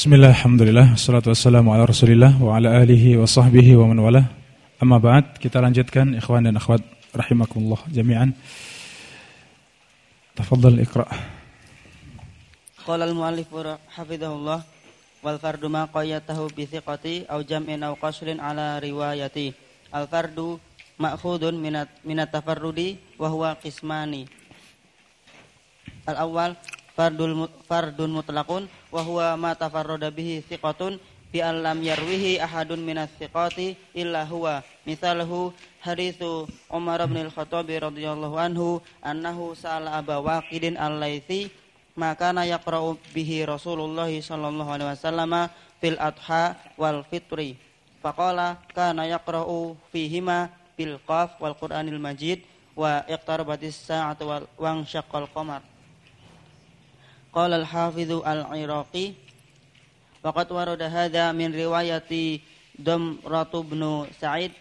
Bismillah, alhamdulillah, wassalatu wassalamu ala rasulillah wa ala alihi wa sahbihi wa man walah. Amma ba'd, kita lanjutkan ikhwan dan akhwat rahimakumullah jami'an. Tafadhal iqra'. Qala al-mu'allif hafizahullah wal fardu ma qayyatahu bi thiqati aw jam'in aw qasrin ala riwayati. Al fardu ma'khudun minat tafarrudi wa huwa qismani. Al awwal fardun mutlaqun wa huwa ma tafarrada bihi thiqatun bi an lam yarwihi ahadun minas thiqati illa huwa. Mithaluhu haditsu Umar bin al-Khattab radhiyallahu anhu annahu sa'ala Aba Waqidin al-Laitsi maka yaqra'u bihi Rasulullah sallallahu alaihi wasallam fil adha wal fitri. Faqala kana yaqra'u fihima bil qaf wal Qur'anil Majid wa iqtarabatis sa'atu wa anshaqqal qamar. Qala al-Hafidzu al-Iraqi waqad warada hadza min riwayati Damratu bin Sa'id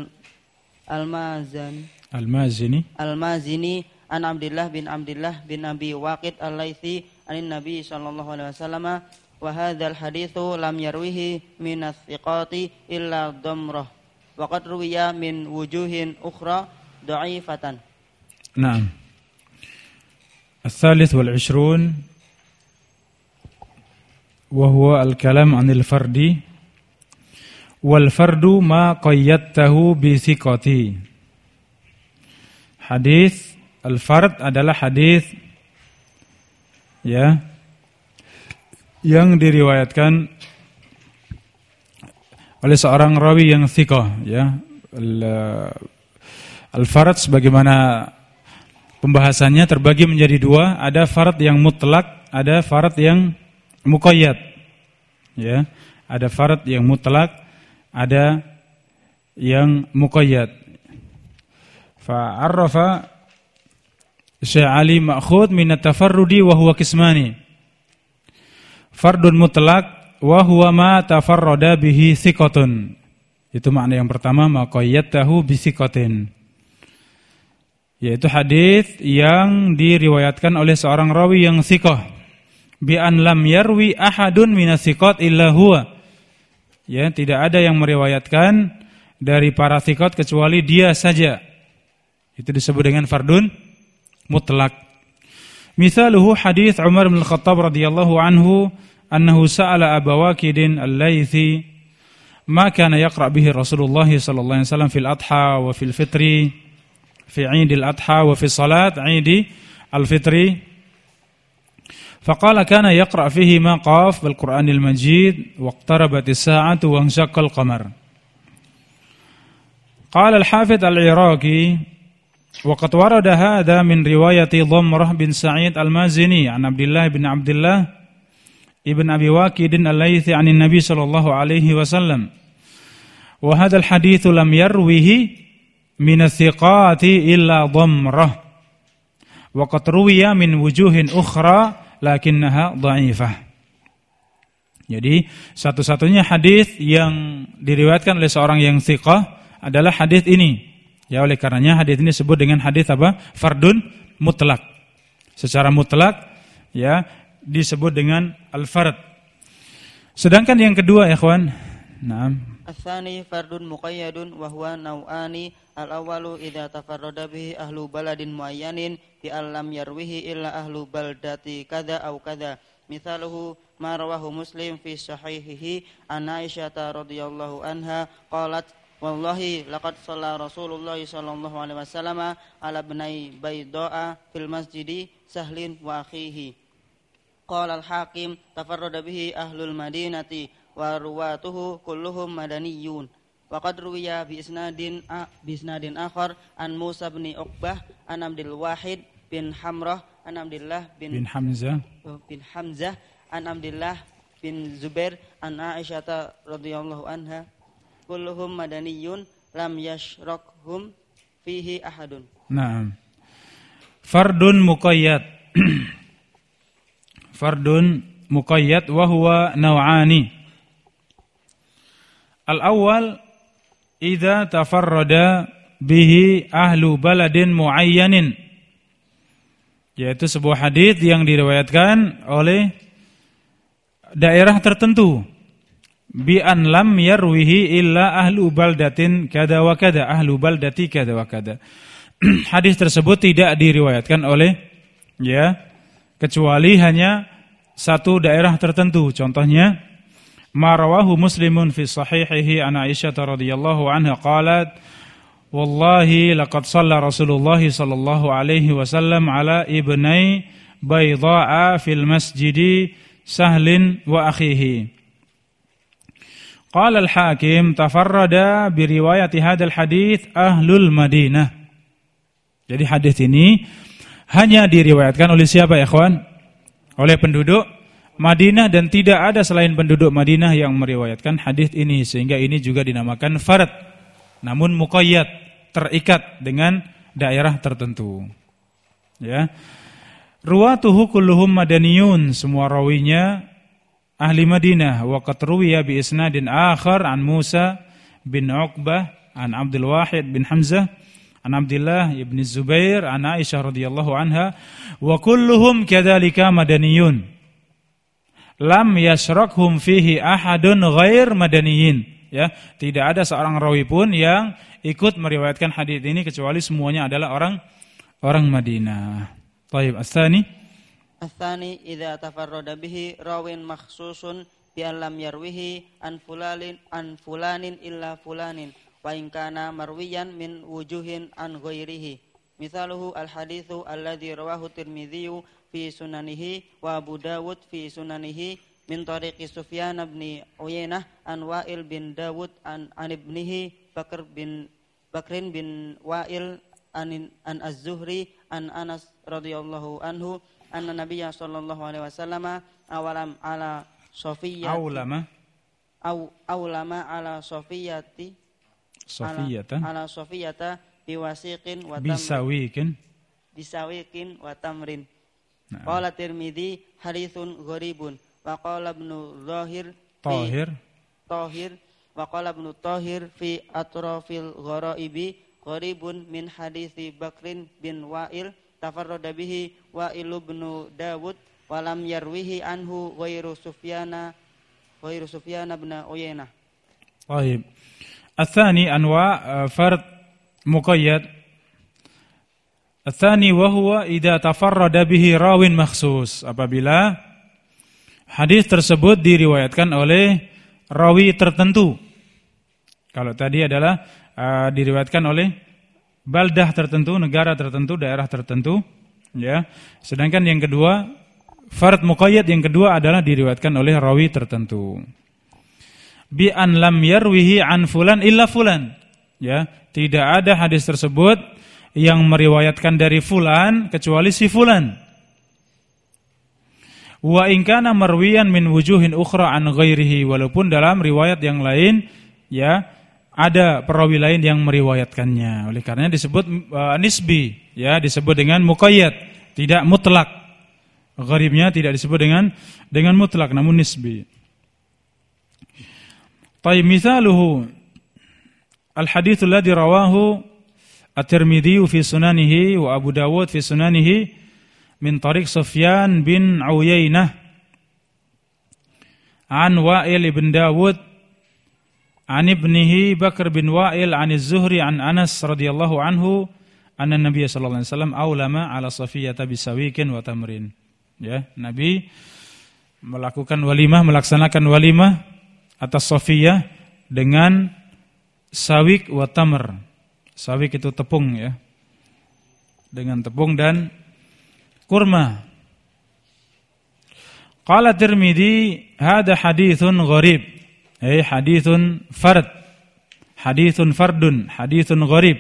al-Mazini an Abdullah bin Abi Waqid al-Laitsi anin Nabi sallallahu alaihi wasallam wa hadzal haditsu lam yarwihi min as-thiqati illa Damrah wa qad ruwiya min wujuhin ukhra dha'ifatan. Naam. Al-thalith wal 20 وهو الكلام عن الفرد والفرد ما قيدته بثقة. Hadis al-fard adalah hadis ya yang diriwayatkan oleh seorang rawi yang thiqah ya. Al-fard sebagaimana pembahasannya terbagi menjadi dua, ada fard yang mutlak, ada fard yang muqayyad ya, ada fard yang mutlak, ada yang muqayyad. Fa'arrafa Syekh Ali ma'khud min at-tafarrudi wa huwa qismani. Fardun mutlak wa huwa ma tafarrada bihi thiqatun. Itu makna yang pertama, ma qayyadtahu bi thiqatin. Yaitu hadis yang diriwayatkan oleh seorang rawi yang thiqah. Bi an lam yarwi ahadun minas thiqat illa huwa. Ya, tidak ada yang meriwayatkan dari para thiqat kecuali dia saja. Itu disebut dengan fardun mutlak. Misaluhu hadis Umar bin al-Khattab radhiyallahu anhu annahu sa'ala Aba Waqidin al-Laitsi ma kana yaqra' bihi Rasulullah sallallahu alaihi wasallam fil adha wa fil fitri fi 'idil adha wa fi salat 'idi al-fitri. Faqala kana yaqra' fihi ma qaf bil Qur'anil Majid waqtarabatis sa'atu wa anshaqqal qamar. Qala al-Hafidz al-Iraqi wa qad warada hadha min riwayati Damrah bin Sa'id al-Mazini an Abdullah ibn Abi Waqid al-Laitsi 'an Nabi sallallahu alaihi wasallam. Wa hadha al-hadits lam yarwihi min as-thiqati illa Damrah. Wa qad ruwiya min wujuhin ukhra lakinnaha dha'ifah. Jadi satu-satunya hadis yang diriwayatkan oleh seorang yang thiqah adalah hadis ini. Ya, oleh karenanya hadis ini disebut dengan hadis apa? Fardun mutlak. Secara mutlak ya disebut dengan al-fard. Sedangkan yang kedua ya ikhwan, naam. Ats-tsani fardun muqayyadun wa huwa naw'ani. Al-awwalu idza tafarrada bihi ahlu baladin muayyanin bi allam yarwihi illa ahlu baldati kadza aw kadza. Mithaluhu ma rawahu Muslim fi sahihihi an Aisyah radhiyallahu anha qalat wallahi laqad shalla Rasulullah sallallahu alaihi wasallam ala ibnai Bayda'a fil masjidi Sahlin wa akhihi. Qala al-Hakim tafarrada bihi ahlul Madinati wa ruwatuhu kulluhum madaniyun. Wa qad ruwiya bi isnadin akhar an Musa bin Uqbah an Abdul Wahid bin Hamrah an Abdullah bin Hamzah an Abdullah bin Zubair an Aisyah radhiyallahu anha kulluhum madaniyun lam yashrakhum fihi ahadun. Naam. Fardun muqayyad. Fardun muqayyad wa huwa naw'ani. Al-awwal idza tafarrada bihi ahlu baladin muayyanin, yaitu sebuah hadis yang diriwayatkan oleh daerah tertentu. Bi an lam yarwihi illa ahlu baldatin kada wa kada, ahlu baldati kada wa kada. Hadis tersebut tidak diriwayatkan oleh kecuali hanya satu daerah tertentu. Contohnya ma rawahu Muslimun fi sahihihi an Aisyah radhiyallahu anha qalat wallahi laqad shalla Rasulullah sallallahu alaihi wasallam ala ibnai Bayda'a fil masjidi Sahlin wa akhihi. Qala al-Hakim tafarrada bi riwayati hadzal hadits ahlul Madinah. Jadi hadis ini hanya diriwayatkan oleh siapa ya ikhwan? Oleh penduduk Madinah, dan tidak ada selain penduduk Madinah yang meriwayatkan hadis ini, sehingga ini juga dinamakan farad. Namun muqayyad, terikat dengan daerah tertentu. Ya. Ruwatuhu kulluhum madaniyun, semua rawinya ahli Madinah. Wa qad ruwiya bi isnadin akhar an Musa bin Uqbah an Abdul Wahid bin Hamzah an Abdullah ibn Zubair an Aisyah radhiyallahu anha wa kulluhum kadzalika madaniyun lam yashrakhum fihi ahadun ghair madaniyin. Ya, tidak ada seorang rawi pun yang ikut meriwayatkan hadis ini kecuali semuanya adalah orang Madinah. Baik, As-tsani idza tafarrada bihi rawin makhsusun bi lam yarwihi an fulanin illa fulanin wa in kana marwiyan min wujuhin an ghairihi. Misaluhu al-haditsu alladzi rawahu Tirmidzi fi sunanihi wa Abu Dawud fi sunanihi min tariqi Sufyan bin Uyainah an Wa'il bin Dawud an ibnihi Bakrin bin Wa'il an Az-Zuhri an Anas radhiyallahu anhu anna Nabiyya sallallahu alaihi wasallam awalam ala Safiyyah awlama ala Safiyyata biwasiqin wa tamrin. Qala Tirmidzi haditsun gharibun wa qala Ibnu Tahir wa qala Ibnu Tahir fi atrafil gharaibi gharibun min hadithi Bakrin bin Wa'il tafarrada bihi Wa'il bin Dawud wa lam yarwihi anhu ghairu Sufyan bin Uyainah. Baik. Ats-tsani anwa' fard muqayyad. Ats-tsani wa huwa idza tafarrada bihi rawin makhsus, apabila hadis tersebut diriwayatkan oleh rawi tertentu. Kalau tadi adalah diriwayatkan oleh baldah tertentu, negara tertentu, daerah tertentu, ya. Sedangkan yang kedua, fard muqayyad yang kedua adalah diriwayatkan oleh rawi tertentu. Bi an lam yarwihi an fulan illa fulan. Ya, tidak ada hadis tersebut yang meriwayatkan dari fulan kecuali si fulan. Wa in kana marwiyan min wujuhin ukhra an ghairihi, walaupun dalam riwayat yang lain ya ada perawi lain yang meriwayatkannya. Oleh karena disebut nisbi, ya, disebut dengan muqayyad, tidak mutlak. Gharibnya tidak disebut dengan mutlak, namun nisbi. Tayyib, misaluhu al-hadits alladhi rawahu At-Tirmidzi fi sunanihi wa Abu Dawud fi sunanihi min tariq Sufyan bin Uyainah an Wa'il ibn Dawud an ibnihi Bakr bin Wa'il an Az-Zuhri an Anas radhiyallahu anhu anna Nabiy sallallahu alaihi wasallam aulama ala Safiyyah bisawikin wa tamrin. Ya, Nabi melaksanakan walimah atas Safiyyah dengan sawik wa tamr. Sawik itu tepung, ya. Dengan tepung dan kurma. Qala Tirmidzi hada haditsun gharib. Hadithun fardun, hadithun gharib.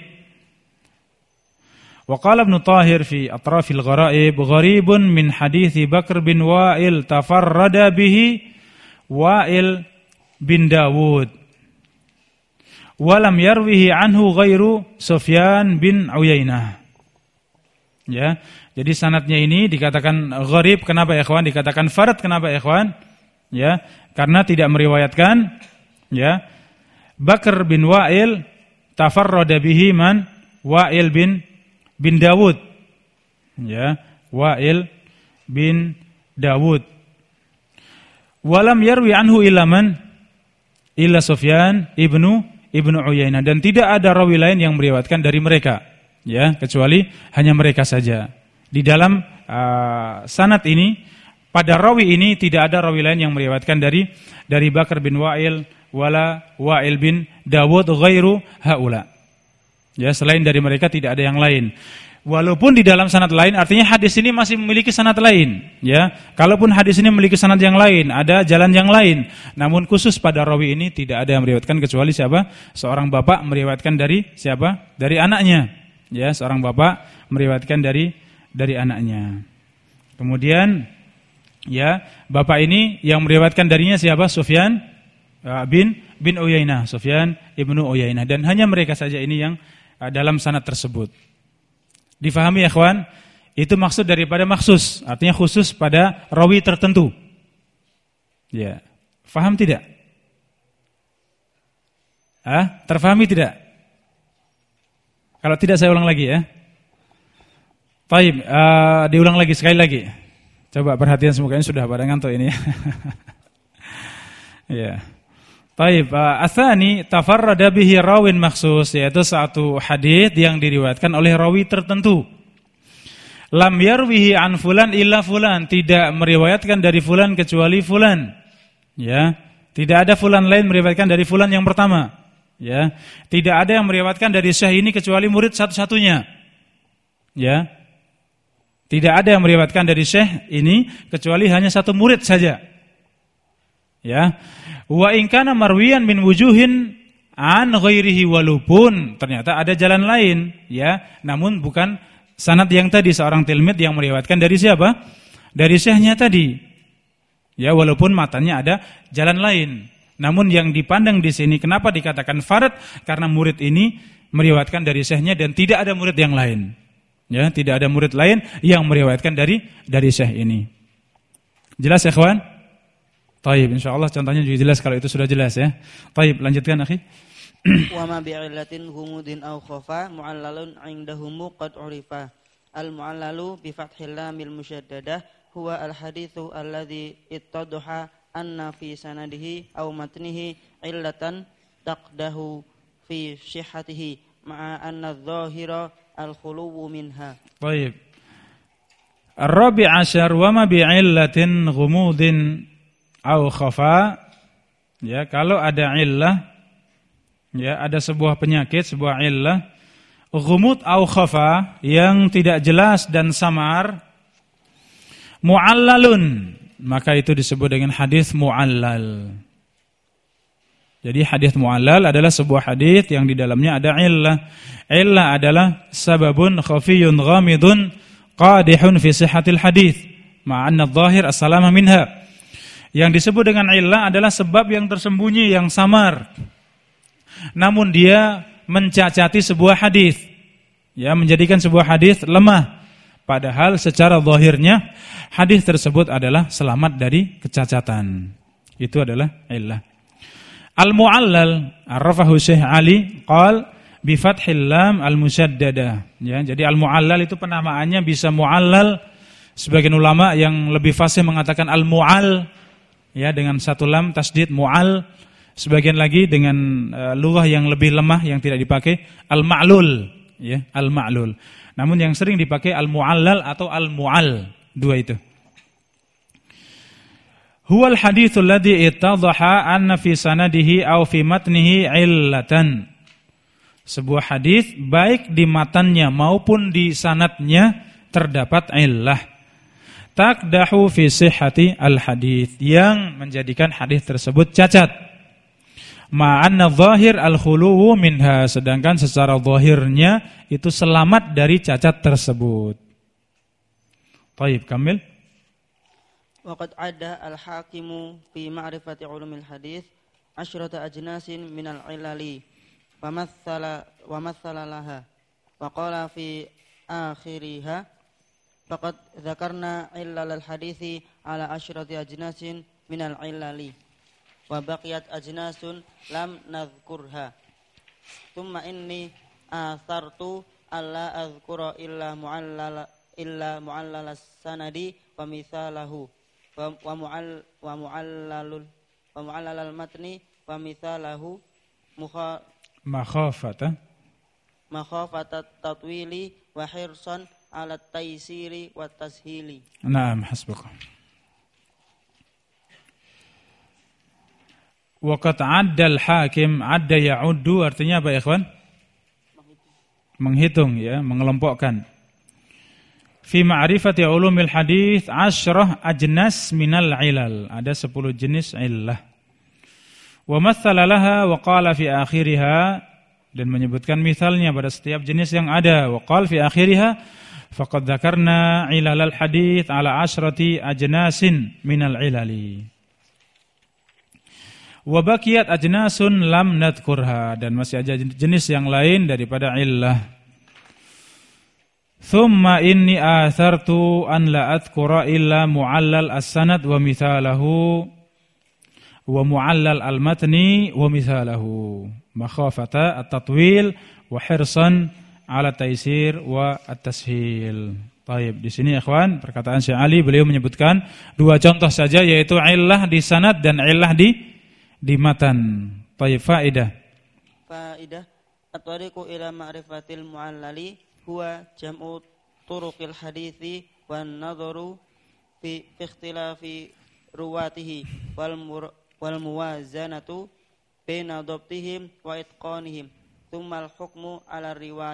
Wa qala Ibnu Tahir fi atrafil gharaib gharibun min hadithi Bakr bin Wa'il tafarrada bihi Wa'il bin Dawud wa lam yarwihi anhu ghairu Sufyan bin Uyainah. Ya, jadi sanadnya ini dikatakan gharib. Kenapa ya ikhwan? Dikatakan fard. Kenapa ya ikhwan? Ya, karena tidak meriwayatkan ya Bakr bin Wa'il tafarrada bihi man Wa'il bin Dawud. Ya, Wa'il bin Dawud. Walam yarwi anhu illa man? Illa Sufyan ibnu Uyainah, dan tidak ada rawi lain yang meriwayatkan dari mereka, ya, kecuali hanya mereka saja. Di dalam sanad ini, pada rawi ini tidak ada rawi lain yang meriwayatkan dari Bakar bin Wa'il wala Wa'il bin Dawud ghairu haula. Ya, selain dari mereka tidak ada yang lain. Walaupun di dalam sanad lain, artinya hadis ini masih memiliki sanad lain, ya. Kalaupun hadis ini memiliki sanad yang lain, ada jalan yang lain, namun khusus pada rawi ini tidak ada yang meriwayatkan kecuali siapa? Seorang bapak meriwayatkan dari siapa? Dari anaknya. Ya, seorang bapak meriwayatkan dari anaknya. Kemudian, ya, bapak ini yang meriwayatkan darinya siapa? Sufyan bin Uyainah, Sufyan ibnu Uyainah, dan hanya mereka saja ini yang dalam sanad tersebut. Difahami ya kawan? Itu maksud daripada maksus, artinya khusus pada rawi tertentu. Ya, faham tidak? Terfahami tidak? Kalau tidak saya ulang lagi ya. Baik, diulang lagi sekali lagi. Coba perhatian, semoga ini sudah pada ngantuk ini. Ya. Baik, asani tafarrada bihi rawin maksus, yaitu satu hadis yang diriwayatkan oleh rawi tertentu. Lam yarwihi an fulan illa fulan, tidak meriwayatkan dari fulan kecuali fulan. Ya, tidak ada fulan lain meriwayatkan dari fulan yang pertama. Ya, tidak ada yang meriwayatkan dari syekh ini kecuali murid satu-satunya. Ya. Tidak ada yang meriwayatkan dari syekh ini kecuali hanya satu murid saja. Ya. Wa in kana marwiyan min wujuhin an ghairihi, walaupun ternyata ada jalan lain, ya, namun bukan sanad yang tadi, seorang tilmid yang meriwayatkan dari siapa? Dari syekhnya tadi. Ya, walaupun matanya ada jalan lain. Namun yang dipandang di sini, kenapa dikatakan farad? Karena murid ini meriwayatkan dari syekhnya dan tidak ada murid yang lain. Ya, tidak ada murid lain yang meriwayatkan dari syekh ini. Jelas ya kawan? Taib, insyaallah contohnya juga jelas kalau itu sudah jelas ya. Taib, lanjutkan akhi. Wa ma bi'illatin humudin aw khafa mu'allalun 'indahum qad 'urifa. Al-mu'allalu bi fathil lamil musyaddadah huwa al-haditsu alladzi ittadha anna fi sanadihi aw matnihi illatan taqdahu fi sihhatihi ma'a anna adh-dhahira al-khuluwu minha. Taib. Ar-rabi' asyar wa ma bi'illatin ghumudin au khafa, ya, kalau ada illah, ya, ada sebuah penyakit, sebuah illah, ghumud au khafa, yang tidak jelas dan samar, mu'allalun, maka itu disebut dengan hadis mu'allal. Jadi hadis mu'allal adalah sebuah hadis yang di dalamnya ada illah. Illah adalah sababun khafiyun ghamidun qadihun fi sihhatil hadis, ma'anna adh-dhahir as-salama minha. Yang disebut dengan illah adalah sebab yang tersembunyi, yang samar, namun dia mencacati sebuah hadis, ya, menjadikan sebuah hadis lemah, padahal secara zahirnya hadis tersebut adalah selamat dari kecacatan. Itu adalah illah. Al-mu'allal arrafahu Syekh Ali qal bi fathil lam al-musyaddadah. Ya, jadi al-mu'allal itu penamaannya bisa mu'allal, sebagian ulama yang lebih fasih mengatakan al-mu'al, ya, dengan satu lam tasdid mu'al, sebagian lagi dengan lughah yang lebih lemah yang tidak dipakai al-ma'lul, ya, al-ma'lul. Namun yang sering dipakai al-mu'allal atau al-mu'al, dua itu. Huwal haditsul ladzi ittadhaha anna fi sanadihi aw fi matnihi illatan. Sebuah hadis baik di matannya maupun di sanadnya terdapat illah. Taqdahu fi sihhati al-hadits, yang menjadikan hadis tersebut cacat. Ma'anna zahir al-khuluwu minha, sedangkan secara zahirnya itu selamat dari cacat tersebut. Baik, kamil. Wa qad adda al-hakimu fi ma'rifati ulumil hadits 'asyrata ajnasin minal ilali wa mathala laha wa qala fi akhiriha faqad dzakarna illal hadithi ala asyrati ajnasin minal illali wa baqiyat ajnasun lam nadhkurha thumma inni athartu alla adhkura illa mu'allal sanadi wa mithalahu wa mu'allalal matni wa mithalahu makhafata tatwili wa hirsan ala taysiri wa tashili. Naam, hasbuka. Waqad 'adda al-hakim, 'adda ya'uddu artinya apa ya, ikhwan? Menghitung ya, mengelompokkan. Fi ma'rifati ulumil hadits 10 ajnas minal ilal. Ada 10 jenis illah. Wa mathala laha wa qala fi akhiriha, dan menyebutkan misalnya pada setiap jenis yang ada. Wa qala fi akhiriha faqad dzakarna ilalal hadits ala 10 ajnasin minal ilali. Wa baqiyat ajnasun lam nadhkurha, dan masih ada jenis yang lain daripada illah. Thumma inni athartu an la adhkura illa mu'allal as-sanad wa mithalahu wa mu'allal al-matni wa mithalahu makhafata at-tatwil wa hirsan ala taysir wa at-tashil. Baik, di sini ikhwan perkataan Syekh Ali, beliau menyebutkan 2 contoh saja, yaitu illah di sanad dan illah di matan. Baik, faedah. At-tariqu ila ma'rifatil mu'allali huwa jam'u turuqil hadithi wan nadharu fi ikhtilafi ruwatihi wal muwazanatu baina dhabtihim wa itqanihim thumma al-hukmu ala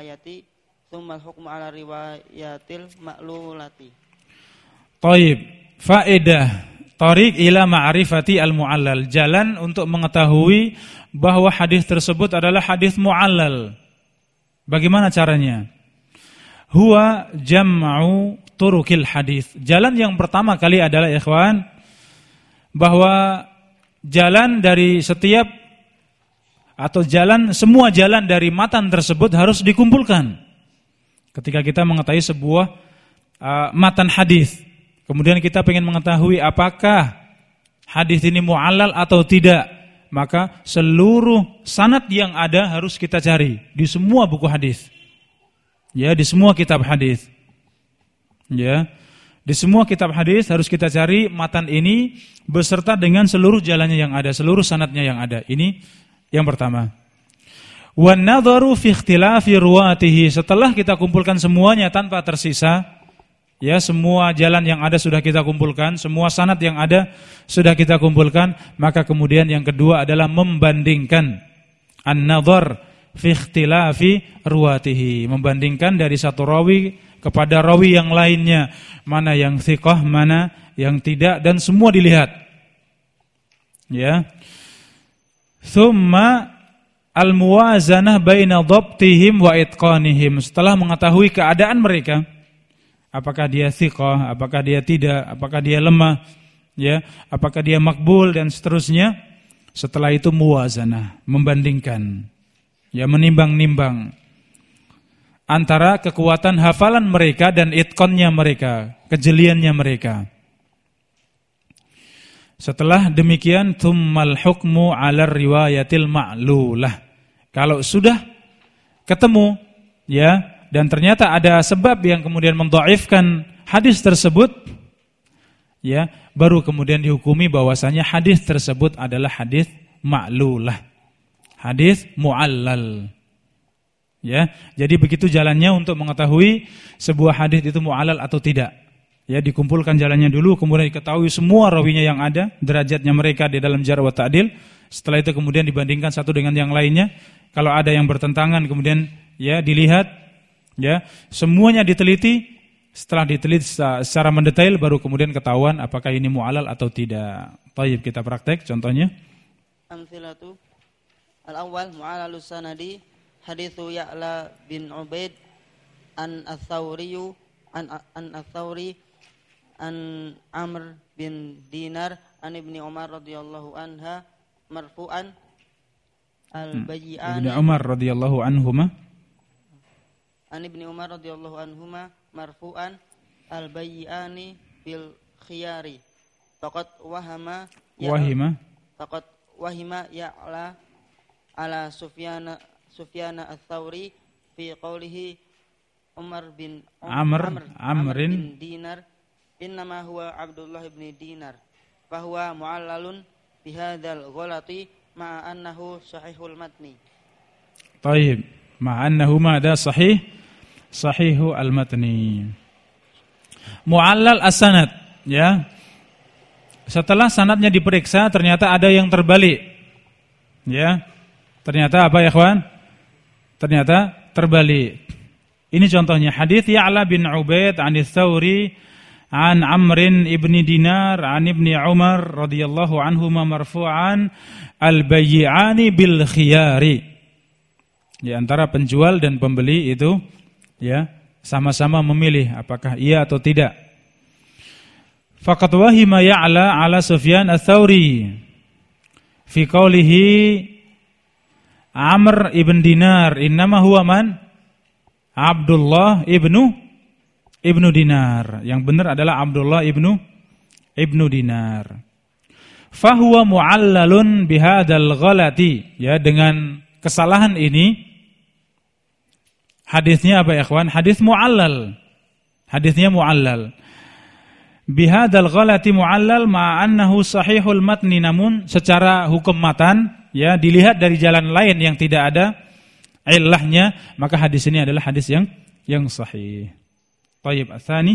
riwayatil ma'lulati. Baik, faedah. Tariq ila ma'rifati al-mu'allal, jalan untuk mengetahui bahwa hadis tersebut adalah hadis mu'allal. Bagaimana caranya? Huwa jam'u turuqil hadis. Jalan yang pertama kali adalah ikhwan, bahwa jalan dari setiap atau semua jalan dari matan tersebut harus dikumpulkan. Ketika kita mengetahui sebuah matan hadis, kemudian kita ingin mengetahui apakah hadis ini mu'allal atau tidak, maka seluruh sanad yang ada harus kita cari di semua buku hadis. Ya, di semua kitab hadis. Ya, di semua kitab hadis harus kita cari matan ini beserta dengan seluruh jalannya yang ada, seluruh sanadnya yang ada. Ini yang pertama. Wan nadharu fi ikhtilafi ruwatihi, setelah kita kumpulkan semuanya tanpa tersisa, ya, semua jalan yang ada sudah kita kumpulkan, semua sanad yang ada sudah kita kumpulkan, maka kemudian yang kedua adalah membandingkan an-nadhar fi ikhtilafi ruwatihi, membandingkan dari satu rawi kepada rawi yang lainnya, mana yang thiqah, mana yang tidak, dan semua dilihat. Ya. Tsumma al-muwazanah baina dhabtihim wa itqanihim, setelah mengetahui keadaan mereka, apakah dia thiqah, apakah dia tidak, apakah dia lemah, ya, apakah dia makbul, dan seterusnya. Setelah itu muwazanah, membandingkan, ya, menimbang-nimbang antara kekuatan hafalan mereka dan itqannya mereka, kejeliannya mereka. Setelah demikian, tsummal hukmu 'ala riwayatil ma'lulah. Kalau sudah ketemu, ya, dan ternyata ada sebab yang kemudian mendhaifkan hadis tersebut, ya, baru kemudian dihukumi bahwasanya hadis tersebut adalah hadis ma'lulah, hadis mu'allal. Ya, jadi begitu jalannya untuk mengetahui sebuah hadis itu mu'allal atau tidak. Ya, dikumpulkan jalannya dulu, kemudian diketahui semua rawinya yang ada, derajatnya mereka di dalam jarh wa ta'dil. Setelah itu kemudian dibandingkan satu dengan yang lainnya. Kalau ada yang bertentangan kemudian, ya, dilihat, ya, semuanya diteliti. Setelah diteliti secara mendetail baru kemudian ketahuan apakah ini mu'allal atau tidak. Baik, kita praktek contohnya. Amthilatu al-awwal mu'allalus sanadi hadithu Ya'la bin Ubaid an ats-Tsauri an Amr bin Dinar an Ibni Umar radhiyallahu anha marfu'an al-bayyi'ani Ibnu Umar radhiyallahu anhuma an Ibni Umar radhiyallahu anhuma marfu'an al-bayyi'ani bil khiyari faqad wahima Ya'la ala Sufyan ats-Tsauri fi qawlihi Umar bin Amr bin Dinar innama huwa Abdullah ibn Dinar fahuwa mu'allalun bihadzal ghalati ma'a annahu sahihul matni. Baik, ma'a annahu ma'ada sahihu al-matni. Mu'allal as-sanad, ya. Setelah sanadnya diperiksa ternyata ada yang terbalik. Ya. Ternyata apa ya, ikhwan? Ternyata terbalik. Ini contohnya hadis Ya'la bin Ubaid 'an Ats-Tsauri an Amr ibn Dinar an Ibni Umar radhiyallahu anhuma marfu'an al-bayyi'ani bil khiyari. Di antara penjual dan pembeli itu ya sama-sama memilih apakah iya atau tidak. Faqad wahima Ya'la 'ala Sufyan Ats-Tsauri fi qawlihi Amr ibn Dinar innama huwa man? Abdullah ibnu Dinar. Yang benar adalah Abdullah ibnu Dinar. Fahuwa mu'allalun bihadzal ghalati. Ya, dengan kesalahan ini hadisnya apa ya ikhwan? Hadis mu'allal. Hadisnya mu'allal. Bihadzal ghalati mu'allal ma'annahu sahihul matni, namun secara hukum matan ya dilihat dari jalan lain yang tidak ada illahnya, maka hadis ini adalah hadis yang sahih. Baik, ats-tsani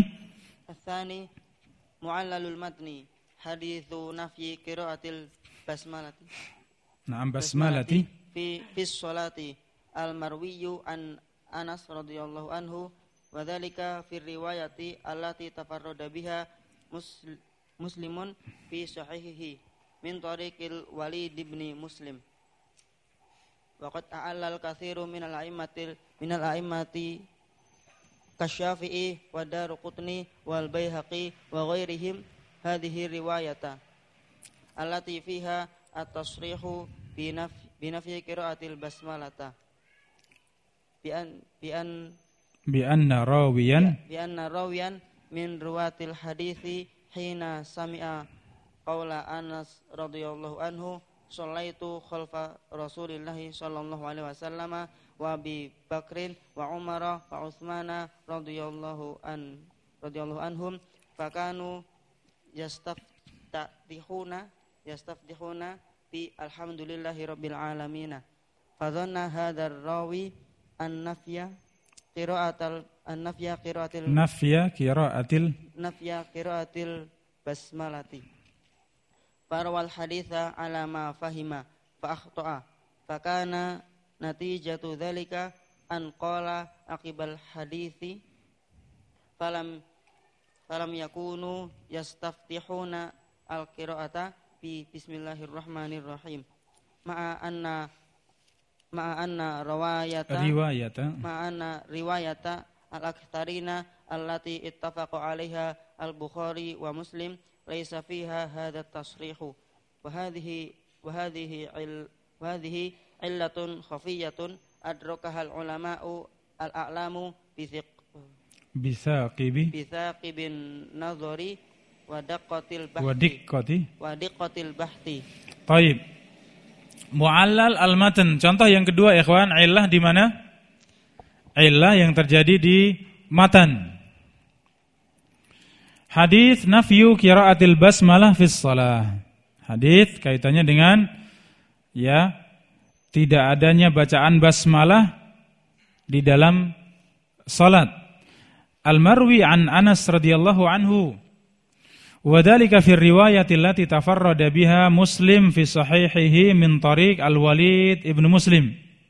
mu'allalul matni haditsu nafyi qiraatil basmalati. Na'am, basmalati fi sholati al-marwiyyu an Anas radhiyallahu anhu wa dzalika fi riwayati allati tafarrada biha Muslimun fi sahihihi min tariqil Walid ibn Muslim. Waqad a'allal katsiru minal a'immati kasyafi'i wa Daruqutni wal Baihaqi wa ghairihim hadhihi riwayata allati fiha at-tasrihu bi nafyi qira'atil basmalata bi anna rawiyan min ruwatil hadithi hina sami'a qawla Anas radhiyallahu anhu shallaitu khalfa Rasulillahi sallallahu alaihi wasallam wa Abi Bakrin wa Umar wa Utsman radhiyallahu anhum fakanu yastaftihuna bi alhamdulillahi rabbil alamin. Fadhanna hadzal rawi an-nafya qiraatil basmalati. Farwal haditha ala ma fahima fa akhta'a fakana natijatu dzalika an qala aqibal hadithi falam yakunu yastaftihuna al qiraata bi bismillahirrahmanirrahim ma'a anna riwayata al-aktharina allati ittafaqa 'alaiha al-Bukhari wa Muslim laisa fiha hadha at-tasrihu wa hadhihi illatun khafiyatun adrakaha al-ulama'u al-a'lamu bisaqibin nazari wa diqqatil bahthi. Baik. Mu'allal al-matan. Contoh yang kedua ya ikhwan, illah di mana? Illah yang terjadi di matan. Hadis nafyu qiraatil basmalah fis shalah. Hadis kaitannya dengan ya tidak adanya bacaan basmalah di dalam salat. Al-marwi an Anas radhiyallahu anhu. Wa dzalika fi riwayati allati tafarrada biha Muslim fi sahihihi min tariq Al-Walid ibn Muslim.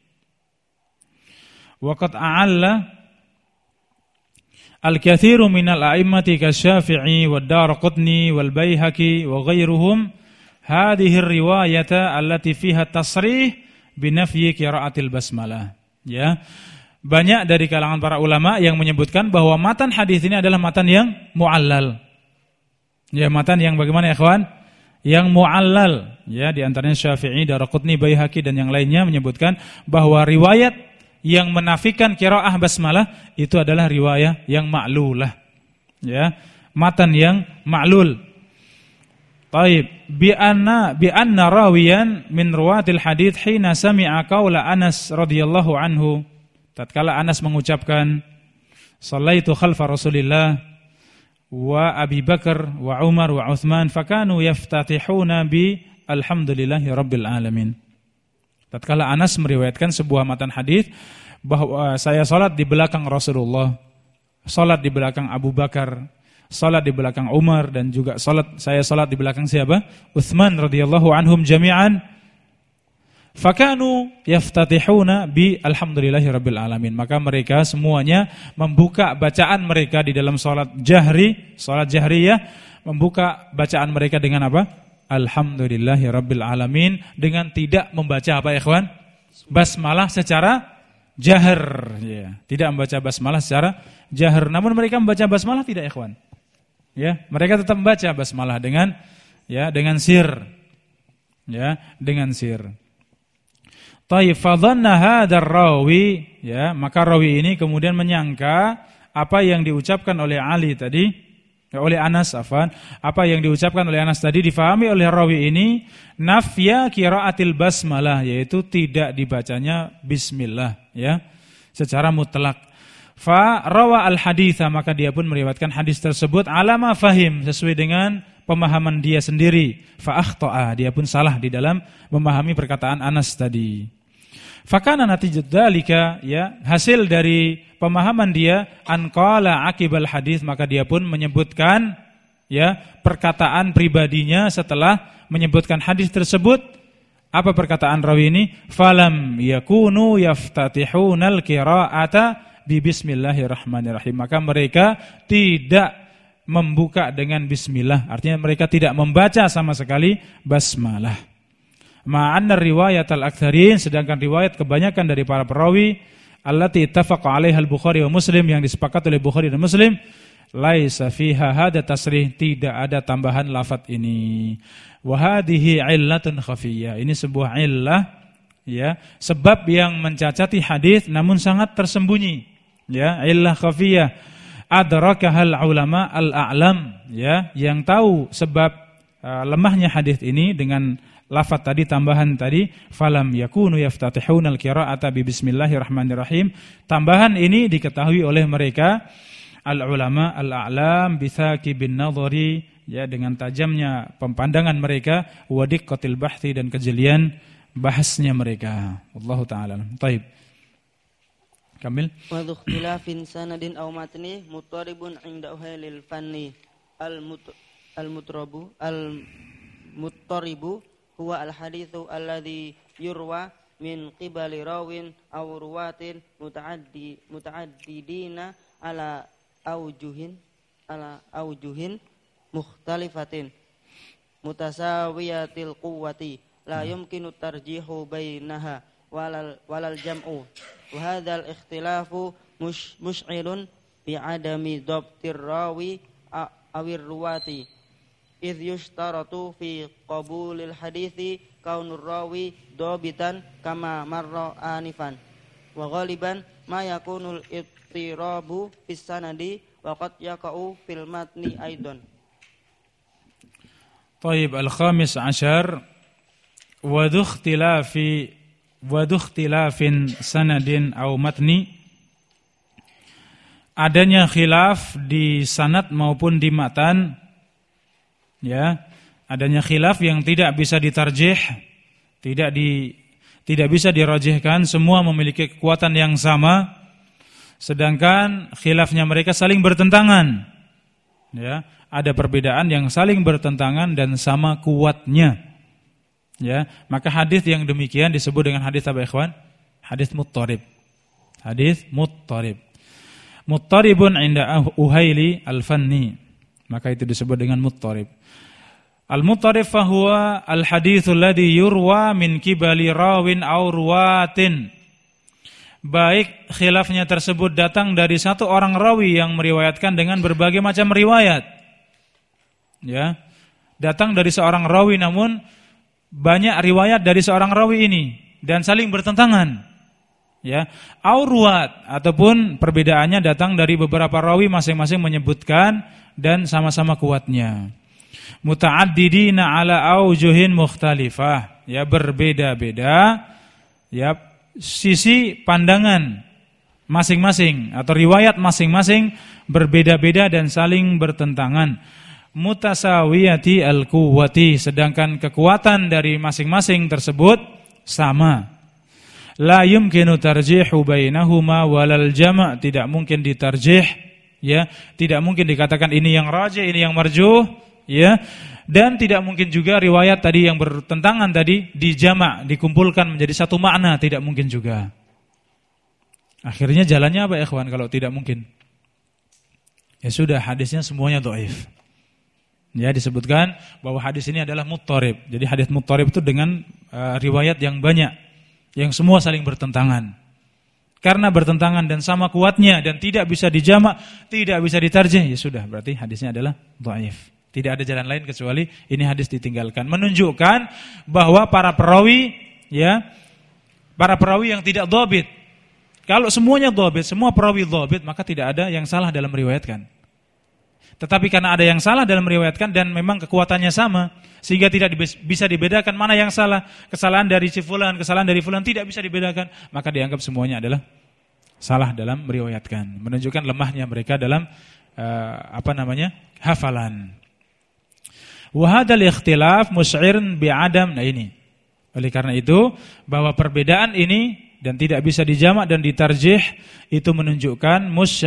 Wa qad a'alla al-kathiru minal a'immati kasy-Syafi'i wad Daruqutni wal Baihaqi wa ghairuhum hadhihi riwayata allati fiha tasrih bi nafyi qiraatil basmalah. Ya. Banyak dari kalangan para ulama yang menyebutkan bahwa matan hadis ini adalah matan yang mu'allal. Ya, matan yang bagaimana ya ikhwan? Yang mu'allal. Ya, di antaranya Syafi'i, Daruqutni, Baihaqi dan yang lainnya menyebutkan bahwa riwayat yang menafikan qiraah basmalah itu adalah riwayat yang ma'lulah. Ya, matan yang ma'lul. Baik, bi anna rawiyan min ruwatil hadits hina sami'a qaula Anas radhiyallahu anhu. Tatkala Anas mengucapkan shallaitu khalfa Rasulillah wa Abi Bakar wa Umar wa Utsman fakanu yaftatihuna bi alhamdulillahi rabbil alamin. Tatkala Anas meriwayatkan sebuah matan hadis bahwa saya salat di belakang Rasulullah, salat di belakang Abu Bakar, salat di belakang Umar, dan juga saya salat di belakang siapa? Utsman radhiyallahu anhum jami'an. Fakanu yaftatihuna bi alhamdulillahi rabbil alamin. Maka mereka semuanya membuka bacaan mereka di dalam salat jahriyah, membuka bacaan mereka dengan apa? Alhamdulillahi rabbil alamin, dengan tidak membaca apa, ikhwan? Basmalah secara jahar, ya. Tidak membaca basmalah secara jahar. Namun mereka membaca basmalah tidak, ikhwan? Ya, mereka tetap membaca basmalah dengan sir. Ya, dengan sir. Taib fadhanna hadzal rawi, ya, maka rawi ini kemudian menyangka apa yang diucapkan oleh Anas, apa yang diucapkan oleh Anas tadi difahami oleh rawi ini nafya qiraatil basmalah, yaitu tidak dibacanya bismillah, ya, secara mutlak. Fa rawa al haditsa, maka dia pun meriwayatkan hadis tersebut alama fahim, sesuai dengan pemahaman dia sendiri. Fa akhta'a, dia pun salah di dalam memahami perkataan Anas tadi. Fakana natijat dzalika, ya, hasil dari pemahaman dia anqala aqibal hadis, maka dia pun menyebutkan, ya, perkataan pribadinya setelah menyebutkan hadis tersebut. Apa perkataan rawi ini? Falam yakunu yaftatihunal qira'ata bi bismillahirrahmanirrahim. Maka mereka tidak membuka dengan bismillah, artinya mereka tidak membaca sama sekali basmalah. Ma'anna riwayat al-aktsarin, sedangkan riwayat kebanyakan dari para perawi allati ittafaqa 'alaiha al-Bukhari wa Muslim, yang disepakati oleh Bukhari dan Muslim, laisa fiha hada tasrih, tidak ada tambahan lafaz ini. Wa hadhihi 'illatun khafiyyah, ini sebuah illah, ya, sebab yang mencacati hadis namun sangat tersembunyi, ya, illah khafiyyah. Adrakahal ulama al-a'lam, ya, yang tahu sebab lemahnya hadis ini dengan lafaz tadi, tambahan tadi, falam yakunu yaftatihuna al-qira'ata bi bismillahirrahmanirrahim. Tambahan ini diketahui oleh mereka al-ulama al-a'lam bisaki bin nadhari, ya, dengan tajamnya pempandangan mereka, wa diqqatil bahthi, dan kejelian bahasnya mereka. Wallahu taala. Baik. Kamil. Wa ikhtilafin sanadin aw matni mutaribun 'inda ahlil fanni al-muttaribu huwa al-haditsu alladhi yurwa min qibali rawin aw ruwatin muta'addidina ala aujuhin mukhtalifatin mutasawiyatil quwwati la yumkinu tarjihu bainaha walal jam'u wa hadzal ikhtilafu mush'ilun bi'adami dhabtir rawi awir ruwati idh yushtaratu fi qabulil hadithi kaunur rawi dhabitan kama marra anifan wa ghaliban ma yakunul ittirabu fis sanadi wa qad yaqa'u fil matni aidan. Taib, al-khamis ashar wa dhukhtilafin sanadin aw matni, adanya khilaf di sanad maupun di matan, ya, adanya khilaf yang tidak bisa ditarjih, tidak bisa dirajihkan, semua memiliki kekuatan yang sama, sedangkan khilafnya mereka saling bertentangan, ya, ada perbedaan yang saling bertentangan dan sama kuatnya, ya, maka hadis yang demikian disebut dengan hadis apa, ikhwan? Hadis muttarib. Hadis muttarib. Muttaribun 'inda Uhaili al-Fanni, maka itu disebut dengan muttarib. Al-muttarib fahuwa al-haditsul ladzi yurwa min qibali rawin aw ruwatin. Baik khilafnya tersebut datang dari satu orang rawi yang meriwayatkan dengan berbagai macam riwayat. Ya. Datang dari seorang rawi namun banyak riwayat dari seorang rawi ini dan saling bertentangan. Ya, aw ruwat, ataupun perbedaannya datang dari beberapa rawi masing-masing menyebutkan dan sama-sama kuatnya. Muta'addidina ala aujuhin mukhtalifah, ya, berbeda-beda, ya, sisi pandangan masing-masing atau riwayat masing-masing berbeda-beda dan saling bertentangan. Mutasawiyati al-quwwati, sedangkan kekuatan dari masing-masing tersebut sama. La yumkinu tarjihu bainahuma walal jama', tidak mungkin ditarjih, ya, tidak mungkin dikatakan ini yang rajih, ini yang marjuh, ya. Dan tidak mungkin juga riwayat tadi yang bertentangan tadi dijama', dikumpulkan menjadi satu makna, tidak mungkin juga. Akhirnya jalannya apa, ikhwan, kalau tidak mungkin? Ya sudah, hadisnya semuanya dhaif. Ya, disebutkan bahwa hadis ini adalah muttarib. Jadi hadis muttarib itu dengan riwayat yang banyak, yang semua saling bertentangan. Karena bertentangan dan sama kuatnya dan tidak bisa dijamak, tidak bisa ditarjih, ya sudah, berarti hadisnya adalah dhaif. Tidak ada jalan lain kecuali ini hadis ditinggalkan. Menunjukkan bahwa para perawi, ya, para perawi yang tidak dhabit. Kalau semuanya dhabit, semua perawi dhabit, maka tidak ada yang salah dalam meriwayatkan. Tetapi karena ada yang salah dalam meriwayatkan dan memang kekuatannya sama, sehingga tidak bisa dibedakan mana yang salah. Kesalahan dari si fulan, kesalahan dari fulan tidak bisa dibedakan, maka dianggap semuanya adalah salah dalam meriwayatkan. Menunjukkan lemahnya mereka dalam hafalan. Wa hadzal ikhtilaf mus'irun bi'adam. Nah ini. Oleh karena itu bahwa perbedaan ini dan tidak bisa dijamak dan ditarjih itu menunjukkan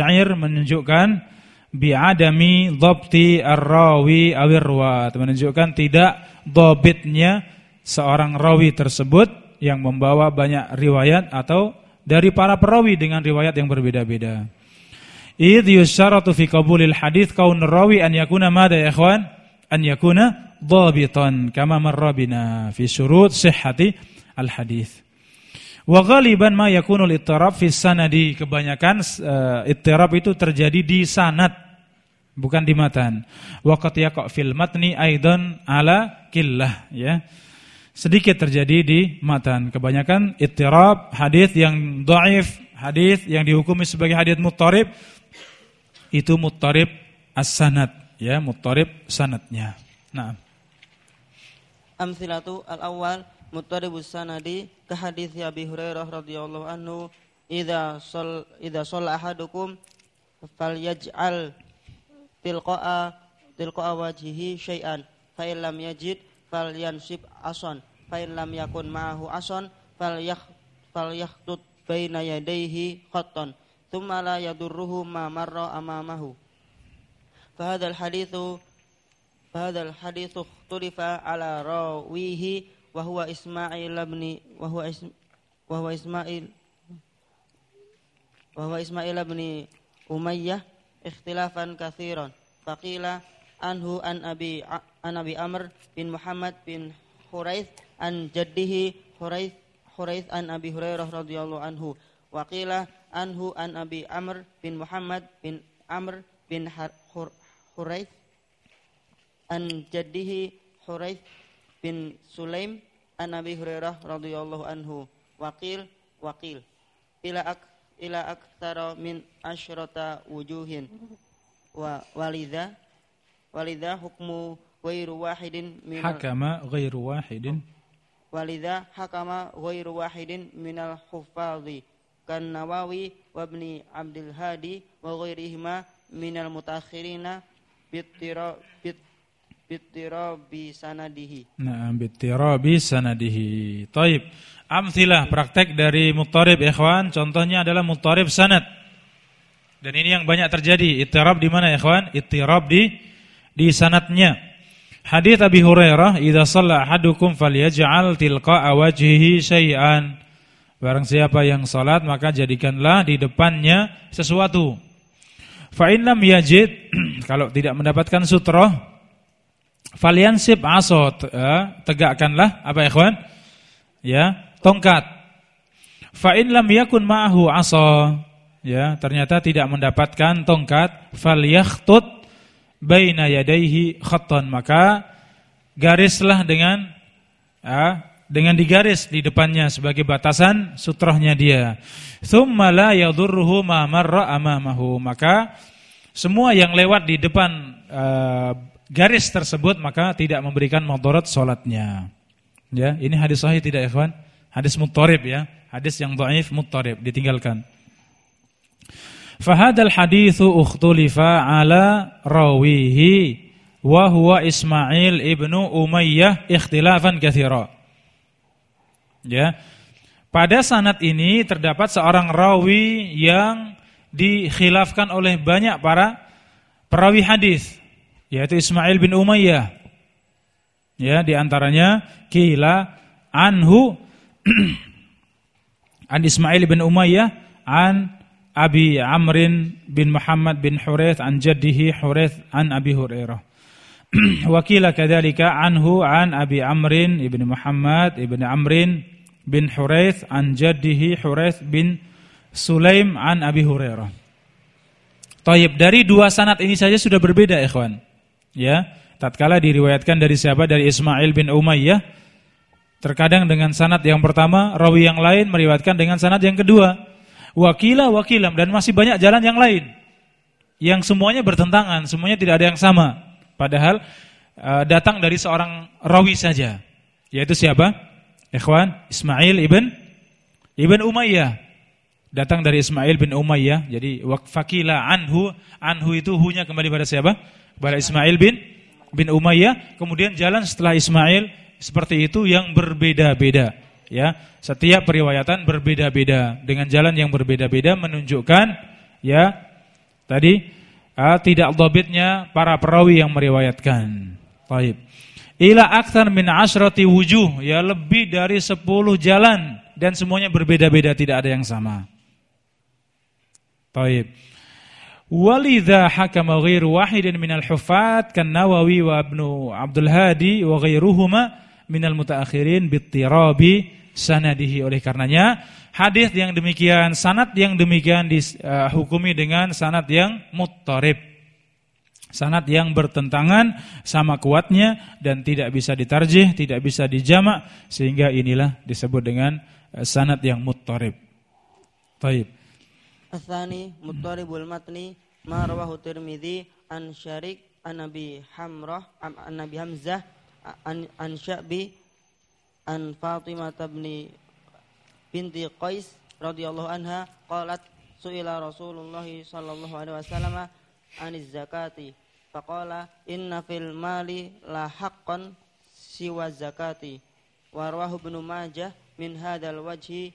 bi'adami dhabti ar-rawi awir ruwat, menunjukkan tidak dhabitnya seorang rawi tersebut yang membawa banyak riwayat atau dari para perawi dengan riwayat yang berbeda-beda. Idh yusyaratu fi qabulil hadits kaun rawi an yakuna madha ya ikhwan? An yakuna dhabitan kama marra bina fi syurut sihhati al-hadits. Wa ghaliban ma yakunul ittirab fi sanadi, kebanyakan ittirab itu terjadi di sanad bukan di matan. Wa qad yaqa fil matni aidan ala qillah, ya. Sedikit terjadi di matan. Kebanyakan ittirab hadis yang dhaif, hadis yang dihukumi sebagai hadis muttarib itu muttarib as-sanad, ya, muttarib sanadnya. Nah, amthilatu al-awwal muttaribus sanadi ka hadits Abi Hurairah radhiyallahu anhu idza shalla ahadukum falyaj'al tilqa'a wajhihi syai'an fa in lam yajid falyansib asan fa in lam yakun ma'ahu asan falyakhtut baina yadayhi khattan thumma la yadurruhu ma marra amamahu. Fa hadzal haditsu ikhtalifa ala rawihi wa huwa Ismail ibn Umayyah ikhtilafan katsiran. Faqila anhu an Abi Amr bin Muhammad bin Huraits an jaddihi Huraits an Abi Hurairah radhiyallahu anhu. Wa qila anhu an Abi Amr bin Muhammad bin Amr bin Huraits an jaddihi Huraits bin Sulaim an Abi Hurairah radhiyallahu anhu. Waqil ila aktsara min asyrata wujuhin wa walidha hukmu ghairu wahidin min hakama ghairu wahidin minal huffazi kan Nawawi wa Ibnu Abdul Hadi wa ghairihima minal mutaakhirina bittirabi sanadihi. Nah, bittirabi sanadihi. Taib. Amthilah, praktek dari muttarib ikhwan, contohnya adalah muttarib sanad. Dan ini yang banyak terjadi. Ittirab di mana ikhwan? Ittirab di sanadnya. Hadits Abi Hurairah, "Idza shalla ahadukum falyaj'al tilqa'a wajhihi syai'an." Barang siapa yang salat maka jadikanlah di depannya sesuatu. Fa in lam yajid, kalau tidak mendapatkan sutrah, falyansib asot, tegakkanlah apa ikhwan? Ya, tongkat. Fa in lam yakun ma'ahu asa, ya, ternyata tidak mendapatkan tongkat, falyakhtut baina yadayhi khattan, maka garislah dengan digaris di depannya sebagai batasan sutrahnya dia. Tsumma la yadurruhu ma marra amamahu, maka semua yang lewat di depan garis tersebut maka tidak memberikan mudarat salatnya. Ya, ini hadis sahih tidak ikhwan? Hadis muttarib ya, hadis yang dhaif muttarib ditinggalkan. Fahadal haditsu ukhtulifa ala rawihi wa huwa Ismail ibnu Umayyah ikhtilafan katsira. Ya. Pada sanad ini terdapat seorang rawi yang dikhilafkan oleh banyak para perawi hadis, yaitu Ismail bin Umayyah. Ya, di antaranya qila anhu an Ismail bin Umayyah an Abi Amrin bin Muhammad bin Hurayth an jaddihi Hurayth an Abi Hurairah. Wakila kadzalika anhu an Abi Amrin ibn Muhammad ibn Amrin bin Hurayth an jaddihi Hurayth bin Sulaim an Abi Hurairah. Taib, dari dua sanad ini saja sudah berbeda, ikhwan. Ya, tatkala diriwayatkan dari siapa? Dari Ismail bin Umayyah. Terkadang dengan sanad yang pertama, rawi yang lain meriwayatkan dengan sanad yang kedua. Wakilam, dan masih banyak jalan yang lain yang semuanya bertentangan, semuanya tidak ada yang sama, padahal datang dari seorang rawi saja, yaitu siapa? Ikhwan, Ismail ibn Umayyah, datang dari Ismail bin Umayyah. Jadi fakila anhu itu hunya kembali pada siapa? Pada Ismail bin Umayyah. Kemudian jalan setelah Ismail seperti itu yang berbeda-beda. Ya, setiap periwayatan berbeda-beda dengan jalan yang berbeda-beda, menunjukkan ya tadi tidak dhabitnya para perawi yang meriwayatkan. Baik. Ila aktsar min 'asyrati wujuh, ya lebih dari 10 jalan dan semuanya berbeda-beda, tidak ada yang sama. Baik. Walidha hakama ghairu wahidin minal huffaz kan Nawawi wa Ibnu Abdul Hadi wa ghairuhuma minal mutaakhirin bittirabi sanadihi. Oleh karenanya hadis yang demikian, sanad yang demikian dihukumi dengan sanad yang muttarib, sanad yang bertentangan sama kuatnya dan tidak bisa ditarjih, tidak bisa dijamak, sehingga inilah disebut dengan sanad yang muttarib. Baik. Ats-tsani muttaribul matni ma rawahu Tirmidzi an Syarik an Nabi Hamrah an Nabi Hamzah an Sya'bi an Fatimah binti Qais radhiyallahu anha qalat su'ila Rasulullah sallallahu alaihi wasallam aniz zakati faqala inna fil mali la haqqan siwa zakati wa rawahu Ibnu Majah min hadzal wajhi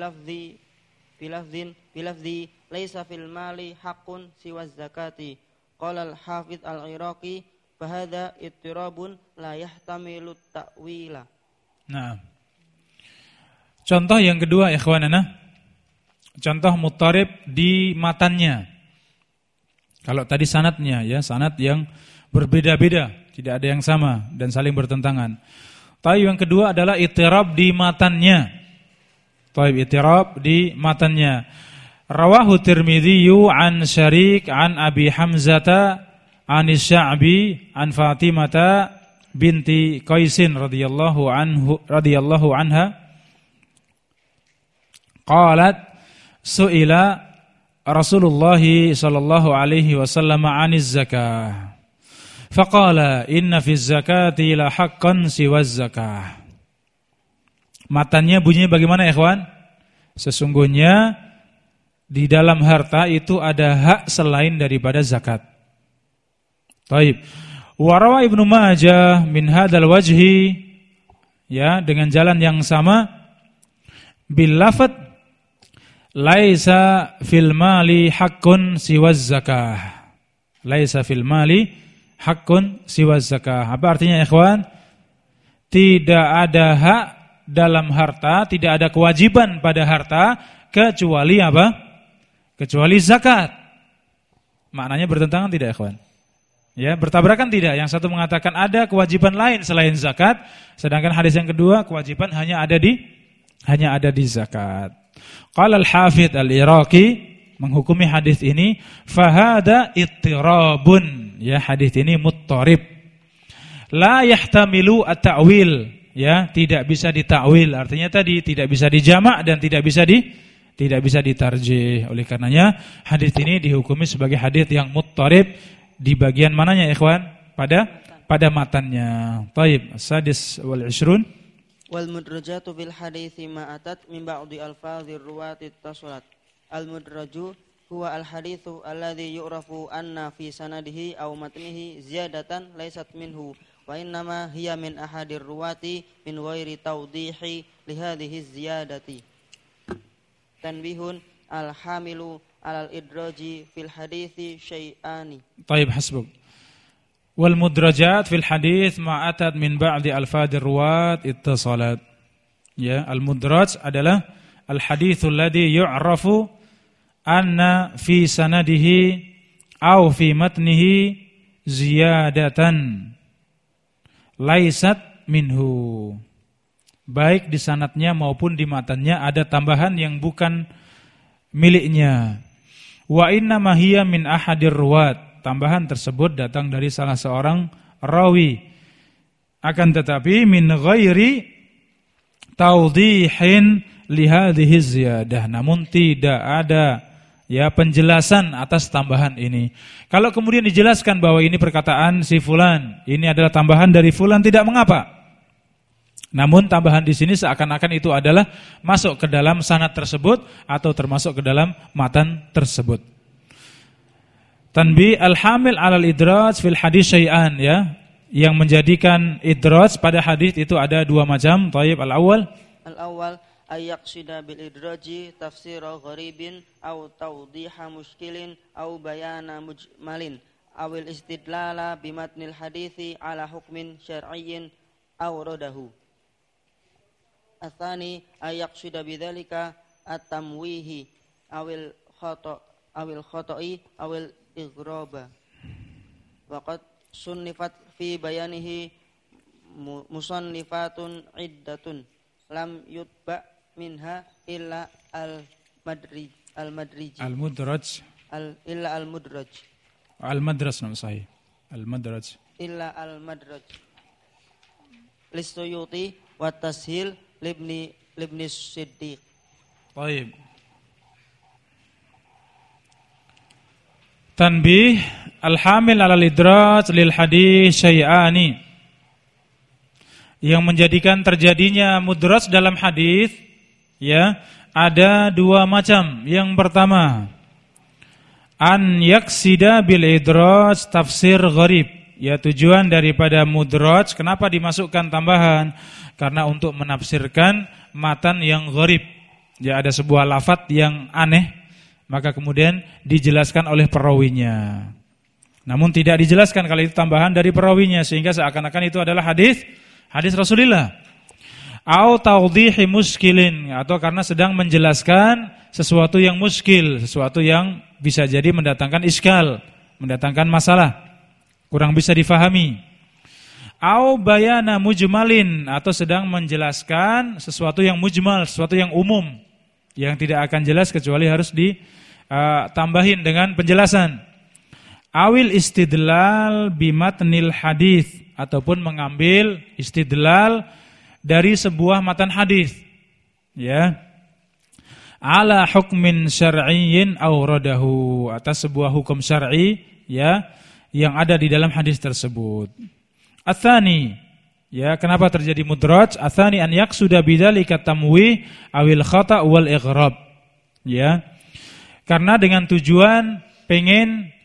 bilafdhi laisa fil mali haqqun siwa zakati qala al-Hafidz al-Iraqi fa hadza ittirabun la yahtamilu ta'wila. Nah, contoh yang kedua, ikhwanana, contoh muttarib di matannya. Kalau tadi sanadnya, ya sanad yang berbeda-beda, tidak ada yang sama dan saling bertentangan. Tapi yang kedua adalah ittirab di matannya. Taib, ittirab di matannya. Rawahu Tirmidzi an Syarik an Abi Hamzata an Sya'bi an Fatimata binti Qaisin radhiyallahu anha qalat su'ila Rasulullah sallallahu alaihi wasallam 'aniz zakah faqala inna fiz zakati la haqqan siwaz zakah. Matanya bunyinya bagaimana, ikhwan? Sesungguhnya di dalam harta itu ada hak selain daripada zakat. Baik. Warawa Ibnu Majah min hadzal wajhi, ya dengan jalan yang sama, bil lafadz laisa fil mali haqqun siwaz zakah. Laisa fil mali haqqun siwaz zakah. Apa artinya, ikhwan? Tidak ada hak dalam harta, tidak ada kewajiban pada harta kecuali apa? Kecuali zakat. Maknanya bertentangan tidak, ikhwan? Ya, bertabrakan tidak? Yang satu mengatakan ada kewajiban lain selain zakat, sedangkan hadis yang kedua kewajiban hanya ada di zakat. Qala al-Hafidz al-Iraqi menghukumi hadis ini fahada ittirabun, ya hadis ini muttarib. La yahtamilu at-ta'wil, ya tidak bisa ditakwil, artinya tadi tidak bisa dijamak dan tidak bisa ditarjih. Oleh karenanya hadis ini dihukumi sebagai hadis yang muttarib. Di bagian mananya, ikhwan? Pada matannya. Taib, as-sadis wal 20. Wal mudrajatu fil hadits ma atat min ba'di alfazir ruwati tasulat. Al mudraju huwa al-haditsu alladhi yu'rafu anna fi sanadihi aw matnihi ziyadatan laysat minhu wa innama hiya min ahadir ruwati min ghairi tawdihi li hadhihi ziyadati. Tanbihun al-hamilu alal idraji fil hadithi syai'ani. Taib, hasbuk. Wal mudrajat fil hadith ma'atad min ba'di alfadir ruwat ittasalat. Ya, al-mudraj adalah al-hadithul ladzi yu'rafu anna fi sanadihi aw fi matnihi ziyadatan laisat minhu. Baik di sanadnya maupun di matannya ada tambahan yang bukan miliknya. Wa inna ma hiya min ahadir ruwat. Tambahan tersebut datang dari salah seorang rawi. Akan tetapi min ghairi tawdihin li hadhihi ziyadah. Namun tidak ada ya penjelasan atas tambahan ini. Kalau kemudian dijelaskan bahwa ini perkataan si fulan, ini adalah tambahan dari fulan, tidak mengapa. Namun tambahan di sini seakan-akan itu adalah masuk ke dalam sanad tersebut atau termasuk ke dalam matan tersebut. Tanbih al-hamil 'alal idraj fil hadis syai'an, ya. Yang menjadikan idraj pada hadis itu ada dua macam. Thayyib, al-awwal ayyaqsida bil idraji tafsira gharibin aw tawdiha muskilin aw bayana mujmalin awil istidlala bimatnil hadithi ala hukmin syar'iyyin aw radahu. Atsani ayyaqsida bidzalika at-tamwihi awil khata'i awil ighraba. Waqad sunnifat fi bayanihi musannifatun iddatun lam yutba minha illa al-mudraj Lissuyuti wa tashil libni Siddiq. Baik. Tanbih al-hamil 'alal idraj lil hadis syai'ani. Yang menjadikan terjadinya mudraj dalam hadis, ya, ada dua macam. Yang pertama, an yaksida bil idraj tafsir gharib. Ya, tujuan daripada mudraj, kenapa dimasukkan tambahan? Karena untuk menafsirkan matan yang gharib. Ya, ada sebuah lafadz yang aneh, maka kemudian dijelaskan oleh perawinya. Namun tidak dijelaskan kalau itu tambahan dari perawinya, sehingga seakan-akan itu adalah hadis Rasulullah. Au tawdihi muskilin, atau karena sedang menjelaskan sesuatu yang muskil, sesuatu yang bisa jadi mendatangkan iskal, mendatangkan masalah, kurang bisa difahami. Au bayana mujmalin, atau sedang menjelaskan sesuatu yang mujmal, sesuatu yang umum, yang tidak akan jelas kecuali harus ditambahin dengan penjelasan. Awil istidlal bimatnil hadis, ataupun mengambil istidlal dari sebuah matan hadis, ya, ala hukmin syar'iyyin aw radahu, atas sebuah hukum syar'i, ya, yang ada di dalam hadis tersebut. Atsani, ya, kenapa terjadi mudraj? Atsani an yaqsuda bidzalika tamwih awil khata' wal ighrab, ya, karena dengan tujuan pengen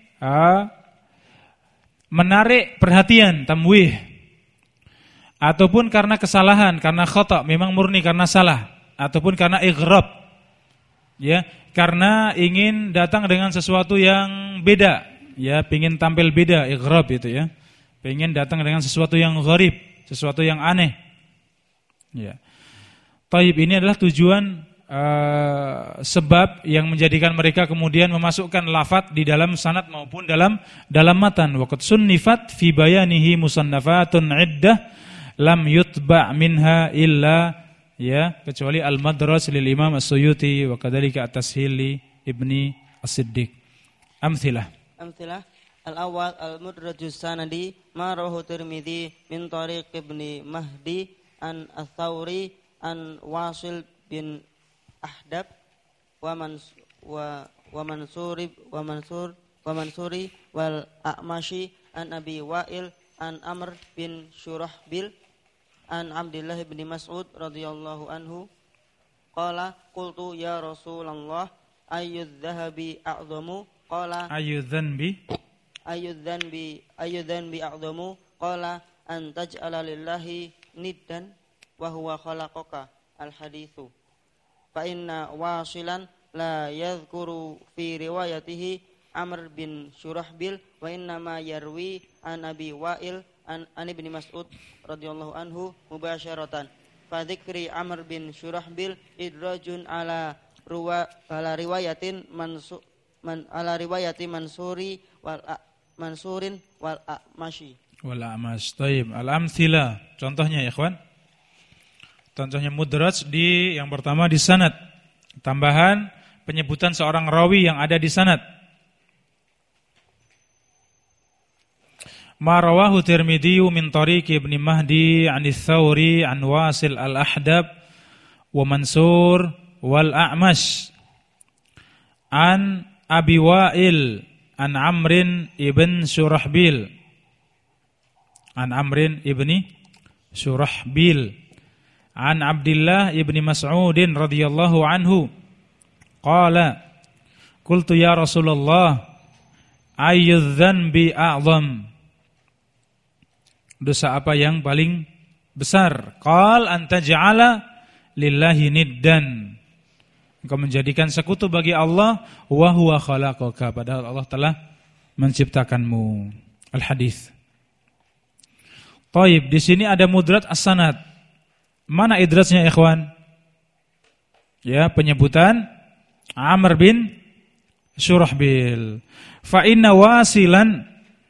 menarik perhatian, tamwih, ataupun karena kesalahan, karena khata', memang murni karena salah, ataupun karena ighrab, ya, karena ingin datang dengan sesuatu yang beda, ya, ingin tampil beda, ighrab itu, ya, ingin datang dengan sesuatu yang gharib, sesuatu yang aneh, ya. Taib, ini adalah tujuan sebab yang menjadikan mereka kemudian memasukkan lafadz di dalam sanad maupun dalam matan. Waqad sunnifat fi bayanihi musannafatun iddah lam yutba' minha illa, ya, kecuali al-madraj lil Imam As-Suyuti wa kadzalika at-tashil li Ibni As-Siddiq. Amthilah al-awwal al-mudrajus sanadi ma rawahu Tirmidzi min tariq Ibni Mahdi an Ats-Tsauri an Wasil bin Ahdab wa Mansuri wal A'mashi an Abi Wa'il an Amr bin Syurahbil an Abdullah bin Mas'ud radhiyallahu anhu qala qultu ya Rasulullah ayyudz dzahabi a'dhamu qala ayyudzanbi a'dhamu qala an taj'ala lillahi niddan wa huwa khalaqaka al-haditsu fa inna wasilan la yadhkuru fi riwayatihi Amr bin Syurahbil wa inna ma yarwi an Abi Wa'il an Ibnu Mas'ud radhiyallahu anhu mubasyaratan fa dzikri Amr bin Syurahbil idrajun ala riwayatin Mansuri Mansurin wal A'mashi. Taib. Al-amthila. Contohnya ya, ikhwan. Contohnya mudraj di yang pertama di sanad. Tambahan penyebutan seorang rawi yang ada di sanad. Ma rawahu Tirmidzi min tariqi Ibnu Mahdi 'an Ats-Tsauri 'an Wasil al-Ahdab wa Mansur wal A'mash an Abi Wa'il an Amrin ibn Syurahbil an Abdullah ibn Mas'udin radhiyallahu anhu qala qultu ya Rasulullah ayyudz dzanbi a'zam, dosa apa yang paling besar? Qal anta ja'ala lillahi niddan, engkau menjadikan sekutu bagi Allah, wa huwa khalaqaka, padahal Allah telah menciptakanmu. Al-hadis. Taib, di sini ada mudraj as-sanad. Mana idrajnya ikhwan? Ya, penyebutan Amr bin Syurahbil. Fa inna wasilan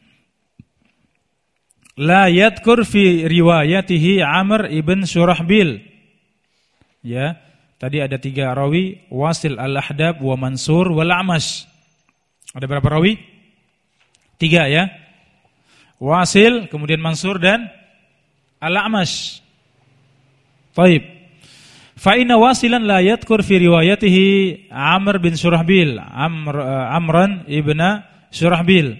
la yadhkur fi riwayatihi Amr ibn Syurahbil. Ya, tadi ada 3 rawi, Wasil al-Ahdab wa Mansur wal A'mash. Ada berapa rawi? 3 ya. Wasil, kemudian Mansur dan al-A'mash. Taib. Fa inna wasilan la yadhkur fi riwayatihi Amr bin Syurahbil, Amran ibn Syurahbil.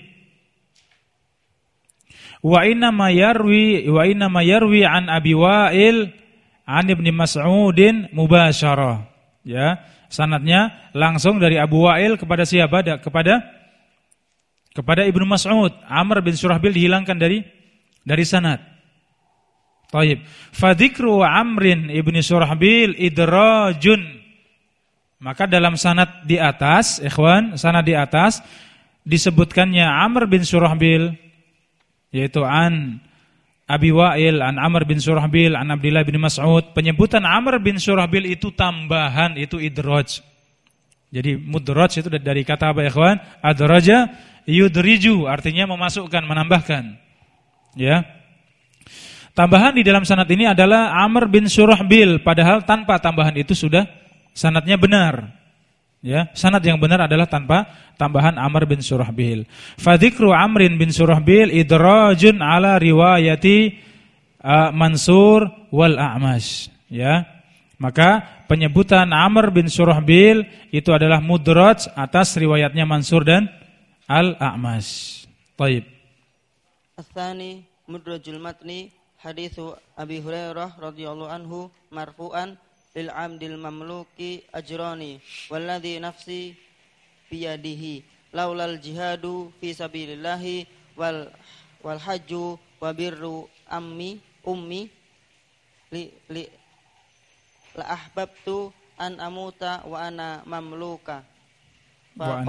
Wa inna ma yarwi an Abi Wa'il an Ibnu Mas'udin mubasyarah. Ya, sanadnya langsung dari Abu Wa'il kepada siapa? Kepada Ibnu Mas'ud. Amr bin Syurahbil dihilangkan dari sanad. Taib. Fa dzikru Amrin ibni Syurahbil idrajun. Maka dalam sanad di atas, ikhwan, sanad di atas disebutkannya Amr bin Syurahbil, yaitu an Abi Wa'il an Amr bin Syurahbil an Abdullah bin Mas'ud. Penyebutan Amr bin Syurahbil itu tambahan, itu idraj. Jadi mudraj itu dari kata apa ikhwan? Adraja yudriju, artinya memasukkan, menambahkan. Ya. Tambahan di dalam sanad ini adalah Amr bin Syurahbil, padahal tanpa tambahan itu sudah sanadnya benar. Ya, sanad yang benar adalah tanpa tambahan Amr bin Syurahbil. Fa dzikru Amrin bin Syurahbil idrajun ala riwayati Mansur wal A'mash. Ya. Maka penyebutan Amr bin Syurahbil itu adalah mudraj atas riwayatnya Mansur dan al-A'mash. Baik. Ats-tsani mudrajul matni haditsu Abi Hurairah radhiyallahu anhu marfu'an lil 'abdil mamluki ajrani walladzi nafsi biyadihi laulal jihadu fi sabilillahi wal hajju wa birru ummi li la ahbabtu an amuta wa ana mamluka wa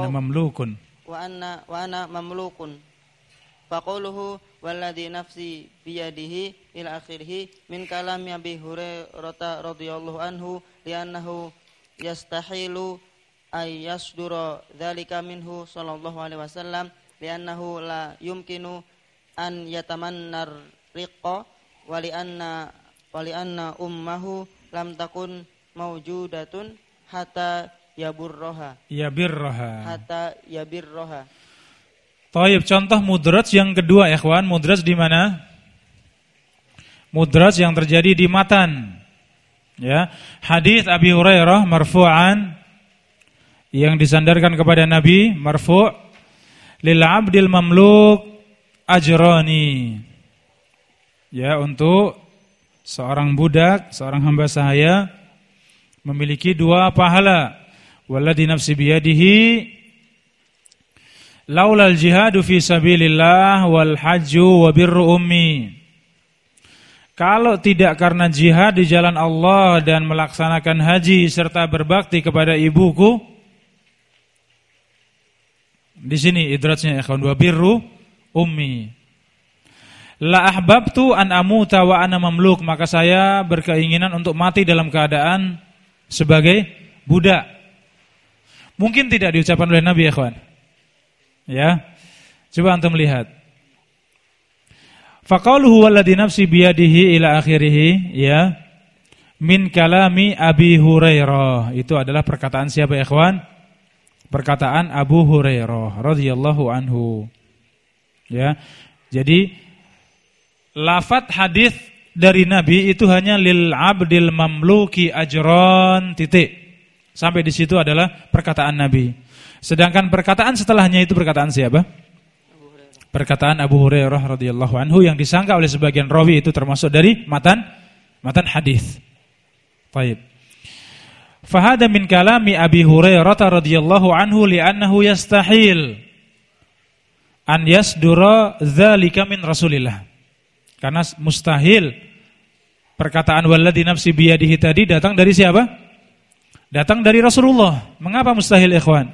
ana mamlukun faquluhu walladzi nafsi biyadihi ila akhirih min kalami Abi Hurairah radhiyallahu anhu li'annahu yastahilu ay yasdura dzalika minhu sallallahu alaihi wasallam li'annahu la yumkinu an yatamannar riqqa wa li'anna ummahu lam takun maujudatun hatta yabirroha. Taib, contoh mudraj yang kedua ya ikhwan, mudraj di mana? Mudraj yang terjadi di matan. Ya, hadis Abi Hurairah marfu'an yang disandarkan kepada Nabi, marfu' lil 'abdil mamluk ajrani. Ya, untuk seorang budak, seorang hamba sahaya memiliki 2 pahala. walladzi nafsi biyadihi laulal jihadu fi sabilillah wal hajju wa birru ummi. Kalau tidak karena jihad di jalan Allah dan melaksanakan haji serta berbakti kepada ibuku, di sini idrajnya ikhwan, wa birru ummi. La ahbabtu an amuta wa ana mamluk, maka saya berkeinginan untuk mati dalam keadaan sebagai budak. Mungkin tidak diucapkan oleh Nabi ya ikhwan. Ya. Coba antum lihat. Faqauluhu walladzi nafsi biyadihi ila akhirih, ya. Min kalami Abi Hurairah. Itu adalah perkataan siapa ya ikhwan? Perkataan Abu Hurairah radhiyallahu anhu. Ya. Jadi lafaz hadis dari Nabi itu hanya lil abdil mamluki ajron titik. Sampai di situ adalah perkataan Nabi. Sedangkan perkataan setelahnya itu perkataan siapa? Perkataan Abu Hurairah radhiyallahu anhu yang disangka oleh sebagian rawi itu termasuk dari matan hadis. Baik. Fahada min kalami Abi Hurairah radhiyallahu anhu li'annahu yastahil an yasdura dzalika min Rasulillah. Karena mustahil perkataan walladzi nafsi biyadihi tadi datang dari siapa? Datang dari Rasulullah. Mengapa mustahil ikhwan?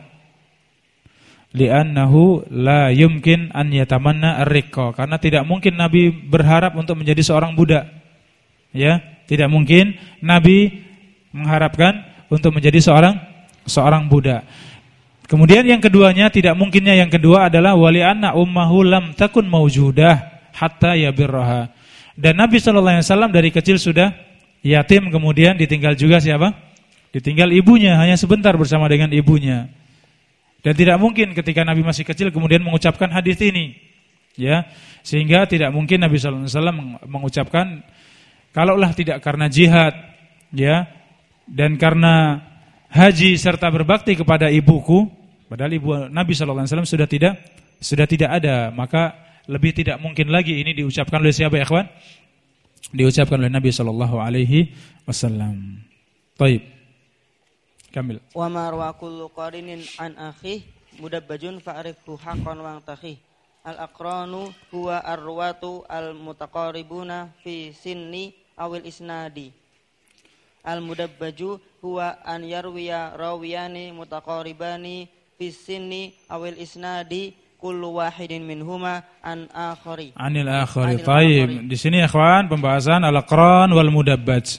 Li'annahu la yumkin an yatamanna ar-riqqa. Karena tidak mungkin Nabi berharap untuk menjadi seorang budak. Ya, tidak mungkin Nabi mengharapkan untuk menjadi seorang budak. Kemudian yang keduanya, tidak mungkinnya yang kedua adalah wali anna ummahu lam takun maujudah hatta yabirraha. Dan Nabi sallallahu alaihi wasallam dari kecil sudah yatim, kemudian ditinggal juga siapa? Ditinggal ibunya, hanya sebentar bersama dengan ibunya. Dan tidak mungkin ketika Nabi masih kecil kemudian mengucapkan hadis ini. Ya, sehingga tidak mungkin Nabi sallallahu alaihi wasallam mengucapkan, kalaulah tidak karena jihad, ya, dan karena haji serta berbakti kepada ibuku, padahal ibu Nabi sallallahu alaihi wasallam sudah tidak ada, maka lebih tidak mungkin lagi ini diucapkan oleh siapa ya ikhwan? Diucapkan oleh Nabi sallallahu alaihi wasallam. Baik. Kamil. Wa ma rawa kullu qarinin an akhi mudabbajun fa'rifhu haqqan wa takhi. Al-aqranu huwa ar-ruwatu al-mutaqaribuna fi sinni awil isnadi. Al-mudabbaju huwa an yarwiya rawiyani mutaqaribani fi sinni awil isnadi kullu wahidin minhuma an akhari. Anil akhari. Baik. Di sini ya ikhwan pembahasan al-aqran wal mudabbaj.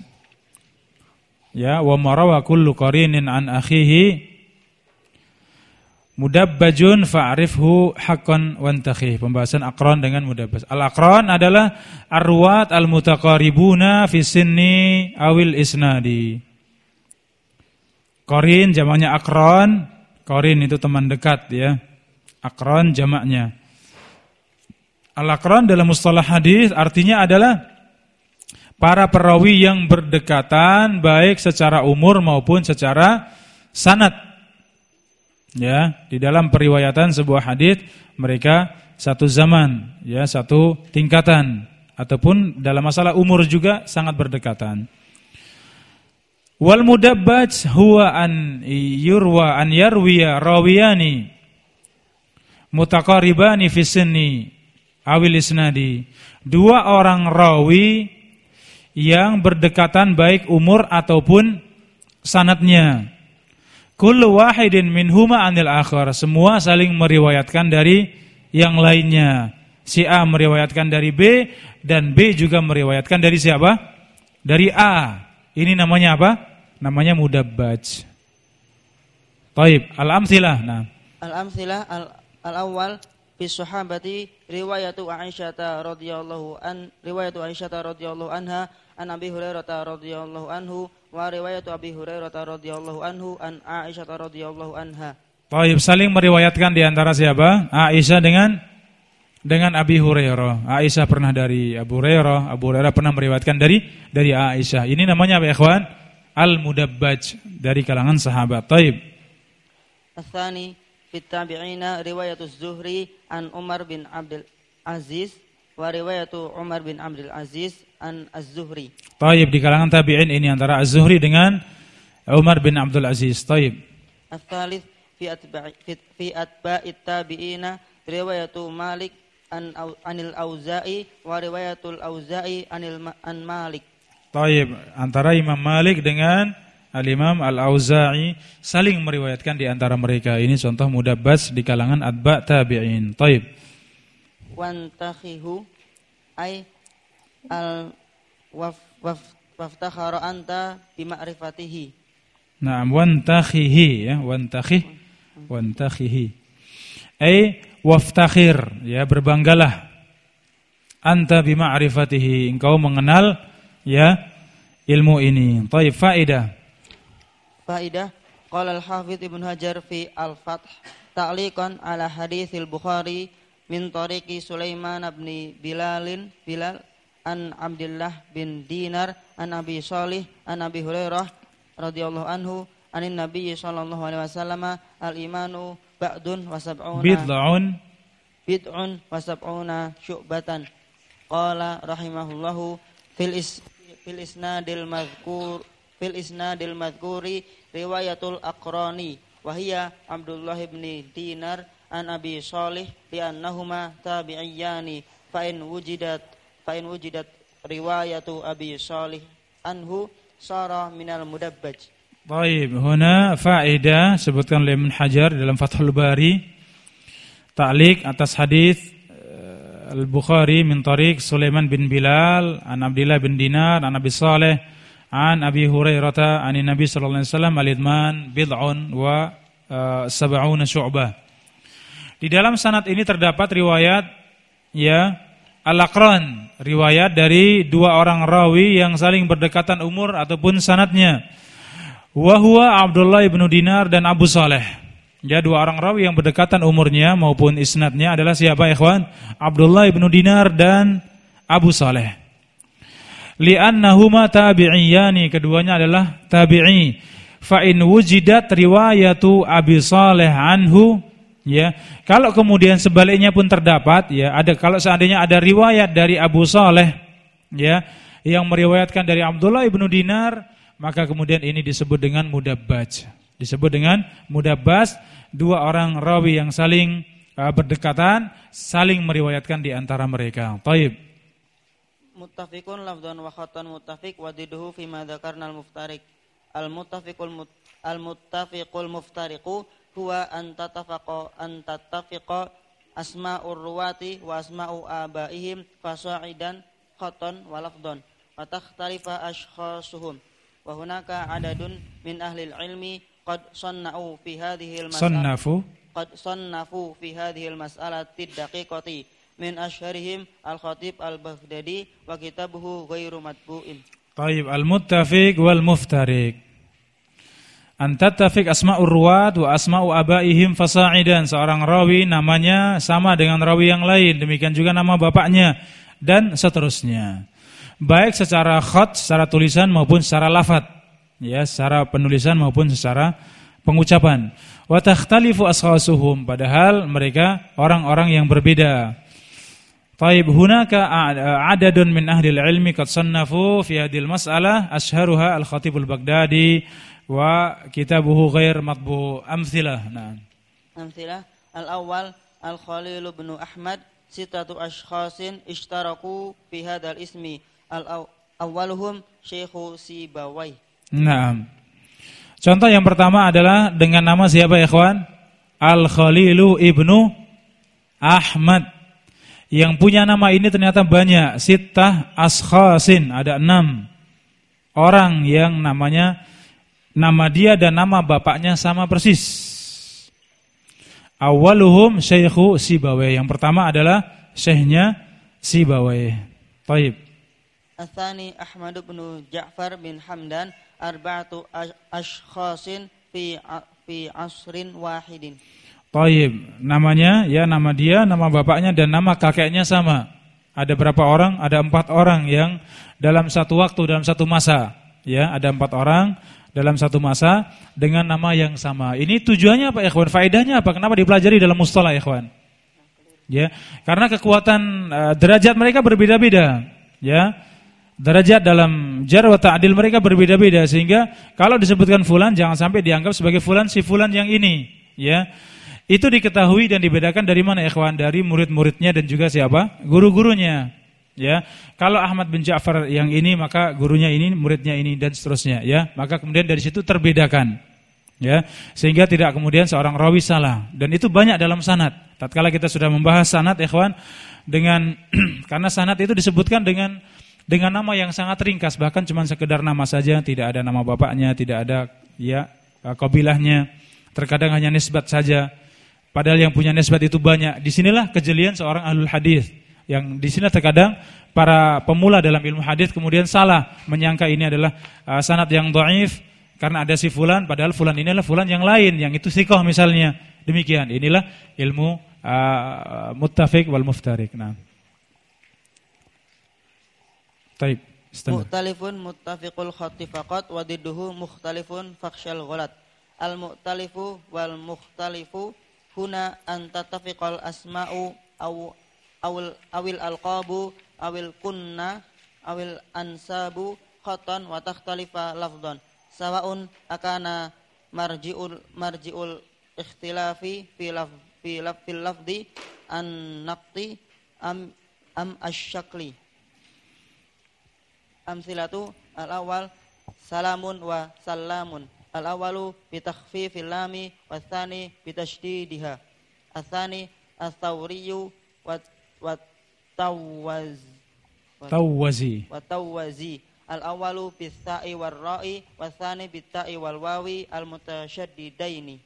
Ya, wa marawa kullu qarinin an akhihi mudabbajun fa'rifhu haqqan wantakhi. Pembahasan aqran dengan mudabbaj. Al-aqran adalah arwat al-mutaqaribuna fi sinni awil isnadi. Qarin jamaknya aqran. Qarin itu teman dekat ya. Aqran jamaknya. Al-aqran dalam mustalah hadis artinya adalah para perawi yang berdekatan baik secara umur maupun secara sanad. Ya, di dalam periwayatan sebuah hadis mereka satu zaman, ya, satu tingkatan, ataupun dalam masalah umur juga sangat berdekatan. Wal mudabbaj huwa an yarwiya rawiyani mutaqaribani fi sinni awil isnadi. Dua orang rawi yang berdekatan baik umur ataupun sanadnya. Kullu wahidin minhuma anil akhar. Semua saling meriwayatkan dari yang lainnya. Si A meriwayatkan dari B dan B juga meriwayatkan dari siapa? Dari A. Ini namanya apa? Namanya mudabbaj. Taib, al-amtsilah. Nah. Al-amtsilah al-awwal fi sahabati riwayatu Aisyah radhiyallahu anha an Abi Hurairah radhiyallahu anhu wa riwayatu Abi Hurairah radhiyallahu anhu an Aisyah radhiyallahu anha. Baik, saling meriwayatkan di antara siapa? Aisyah dengan Abi Hurairah. Aisyah pernah dari Abu Hurairah, Abu Hurairah pernah meriwayatkan dari Aisyah. Ini namanya apa, ikhwan? Al-mudabbaj, dari kalangan sahabat. Taib. Ats-tsani fi tabi'ina riwayatu Az-Zuhri an Umar bin Abdul Aziz wa riwayatu Umar bin Abdul Aziz an Az-Zuhri. Taib, di kalangan tabi'in ini antara Az-Zuhri dengan Umar bin Abdul Aziz. Taib. Ats-tsalits fi atba'it tabi'ina riwayatu Malik anil Auza'i wa riwayatul Auza'i an Malik. Taib, antara Imam Malik dengan Al-Imam Al-Auza'i saling meriwayatkan di antara mereka. Ini contoh mudabbas di kalangan atba' tabi'in. Taib. Wantakhihu ay waftakhara anta bima'rifatihi. Naam, wantakhihi ya, wantakhihi. Ay waftakhir, ya, berbanggalah. Anta bima'rifatihi, engkau mengenal ya ilmu ini. Taib, faidah. Qala al-Hafidz Ibnu Hajar fi Al-Fath ta'liqan ala haditsil Bukhari min tariqi Sulaiman bin Bilal an Abdullah bin Dinar an Abi Shalih an Abi Hurairah radhiyallahu anhu anin Nabi sallallahu alaihi wasallam al-imanu ba'dun wa sab'una bid'un wa sab'una syu'batan. Qala rahimahullahu fil isnadil madhkuri riwayatul aqrani wa hiya Abdullah bin Dinar an Abi Shalih li annahuma tabi'iyani fa in wujidat riwayatu Abi Shalih anhu sara minal mudabbaj. Baik, huna faedah sebutkan oleh Ibnu Hajar dalam Fathul Bari ta'liq atas hadis Al-Bukhari min tariq Sulaiman bin Bilal an Abdullah bin Dinar an Abi Shalih an Abi Hurairah an Nabi sallallahu alaihi wasallam al-idman bid'un wa sab'una syu'bah. Di dalam sanad ini terdapat riwayat ya al-aqran, riwayat dari dua orang rawi yang saling berdekatan umur ataupun sanadnya. Wa huwa Abdullah bin Dinar dan Abu Shalih. Ya, dua orang rawi yang berdekatan umurnya maupun isnadnya adalah siapa ikhwan? Abdullah bin Dinar dan Abu Shalih. Li'annahuma tabi'iyani, keduanya adalah tabi'i. Fa in wujidat riwayatu Abi Shalih anhu, ya, kalau kemudian sebaliknya pun terdapat, ya, ada, kalau seandainya ada riwayat dari Abu Shalih, ya, yang meriwayatkan dari Abdullah ibnu Dinar, maka kemudian ini disebut dengan mudabbaj. Disebut dengan mudabbaj, dua orang rawi yang saling berdekatan, saling meriwayatkan di antara mereka. Taib. Muttafiqun lafdhan wa khatan muttafiq wa diduhu fi ma dzakarna al-muftariq. Al-muttafiqul muftariqu huwa an tattafiqa asma'ur ruwati wa asma'u abaihim fasa'idan khatan wa lafdhan wa takhtalifa ashkhasuhum wa hunaka adadun min ahli ilmi qad sannafu fi hadhihi al-mas'alati ad-daqiqati min asharihim al-Khatib al-Baghdadi wa kitabuhu ghairu matbu'in. Taib, al-muttafiq wal muftariq. An tattafiq asma'ur ruwat wa asma'u abaihim fasa'idan, seorang rawi namanya sama dengan rawi yang lain, demikian juga nama bapaknya dan seterusnya. Baik secara khat, secara tulisan maupun secara lafaz, ya, secara penulisan maupun secara pengucapan. Wa takhtalifu ashasuhum, padahal mereka orang-orang yang berbeda. Taib, hunaka adadun min ahli ilmi qad sannafu fi hadhil mas'alah asharuha al-Khatib al-Baghdadi wa kitabuhu ghair matbu'. Amthilah. Nah. Amthilah al-awwal al-Khalil bin Ahmad sitatu ashkhasin ishtaraku fi hadzal ismi al-awwaluhum Syekhu Sibawai. Naam. Contoh yang pertama adalah dengan nama siapa ya ikhwan? Al-Khalilu ibnu Ahmad. Yang punya nama ini ternyata banyak, sittah ashkhasin, ada 6 orang yang namanya, nama dia dan nama bapaknya sama persis. Awwaluhum Syekhu Sibawai, yang pertama adalah syekhnya Sibawai. Baik. Ats-tsani Ahmad bin Ja'far bin Hamdan arba'atu ashkhasin fi asrin wahidin. Taib, namanya, ya, nama dia, nama bapaknya dan nama kakeknya sama. Ada berapa orang? Ada 4 orang yang dalam satu waktu, dalam satu masa, ya, ada 4 orang dalam satu masa dengan nama yang sama. Ini tujuannya apa, ikhwan? Faedahnya apa? Kenapa dipelajari dalam mustalah, ikhwan? Ya, karena kekuatan derajat mereka berbeda-beda, ya. Derajat dalam jar wa ta'dil mereka berbeda-beda, sehingga kalau disebutkan fulan jangan sampai dianggap sebagai fulan si fulan yang ini, ya. Itu diketahui dan dibedakan dari mana ikhwan? Dari murid-muridnya dan juga siapa? Guru-gurunya. Ya. Kalau Ahmad bin Ja'far yang ini maka gurunya ini, muridnya ini dan seterusnya, ya. Maka kemudian dari situ terbedakan. Ya. Sehingga tidak kemudian seorang rawi salah. Dan itu banyak dalam sanad. Tatkala kita sudah membahas sanad ikhwan dengan karena sanad itu disebutkan dengan nama yang sangat ringkas, bahkan cuma sekedar nama saja, tidak ada nama bapaknya, tidak ada ya qabilahnya. Terkadang hanya nisbat saja. Padahal yang punya nisbat itu banyak. Disinilah kejelian seorang ahlul hadis. Yang di sini terkadang para pemula dalam ilmu hadis kemudian salah menyangka ini adalah sanad yang dhaif karena ada si fulan, padahal fulan ini adalah fulan yang lain, yang itu thiqah misalnya. Demikian. Inilah ilmu muttafiq wal muftarik. Nah. Taib. Mukhtalifun muttafiqul khatti faqat wa didduhu mukhtalifun fakhshal ghalat. Al muhtalifu wal mukhtalifu huna an tattafiqal asma'u awil alqabu awil kunna awil ansabu khatan wa takhtalifa lafdhan sawa'un akana marji'ul ikhtilafi fi lafdi an naqti am asyakli. Amsilatu al-awwal salamun wa salamun. Al-awwalu bi takhfifil lami wa tsani bi tashdidiha. Ats-tsani ats-tawriyu wa tawwazi. Al-awwalu bis sa'i war ra'i wa tsani bit ta'i wal wawi al-mutasyaddidaini.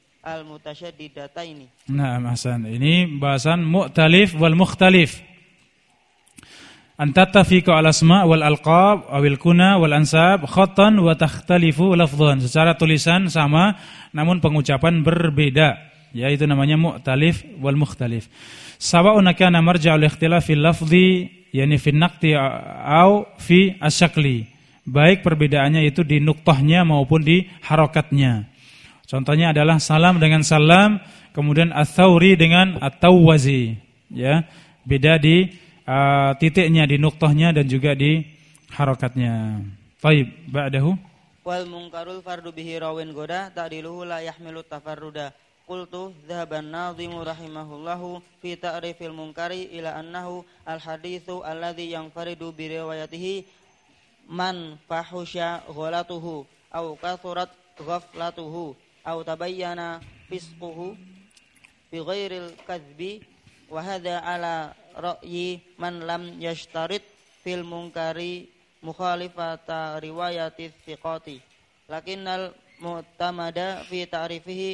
Nah, Hasan, ini bahasan mu'talif wal mukhtalif. Antattafiqu al asma wal alqab awil kuna wal ansab khatan wa takhtalifu lafdhan. Secara tulisan sama namun pengucapan berbeda, yaitu namanya mu'talif wal mukhtalif. Sawa'un kana marja'ul ikhtilaf fil lafzi yani fi naqti au fi asyakli. Baik perbedaannya itu di nuktahnya maupun di harokatnya. Contohnya adalah salam dengan salam, kemudian ats-tsauri dengan at-tawwazi, ya. Beda di titiknya, di nuktahnya dan juga di harokatnya. Baik, ba'dahu wal munkarul fardu bihi rawin goda ta'diluhu la yahmilu tafarruda. Qultu dhahaban nadhimu rahimahullahu fi ta'rifil munkari ila annahu al haditsu alladhi yanfaridu bi riwayatihi man fahusha ghalatuhu aw kathurat ghaflatuhu aw tabayyana fisquhu bi ghairil kadhbi wa hadha ala ra'yi man lam yashtarit fil munkari mukhalifata riwayati thiqati lakinnal mu'tamada fi ta'rifihi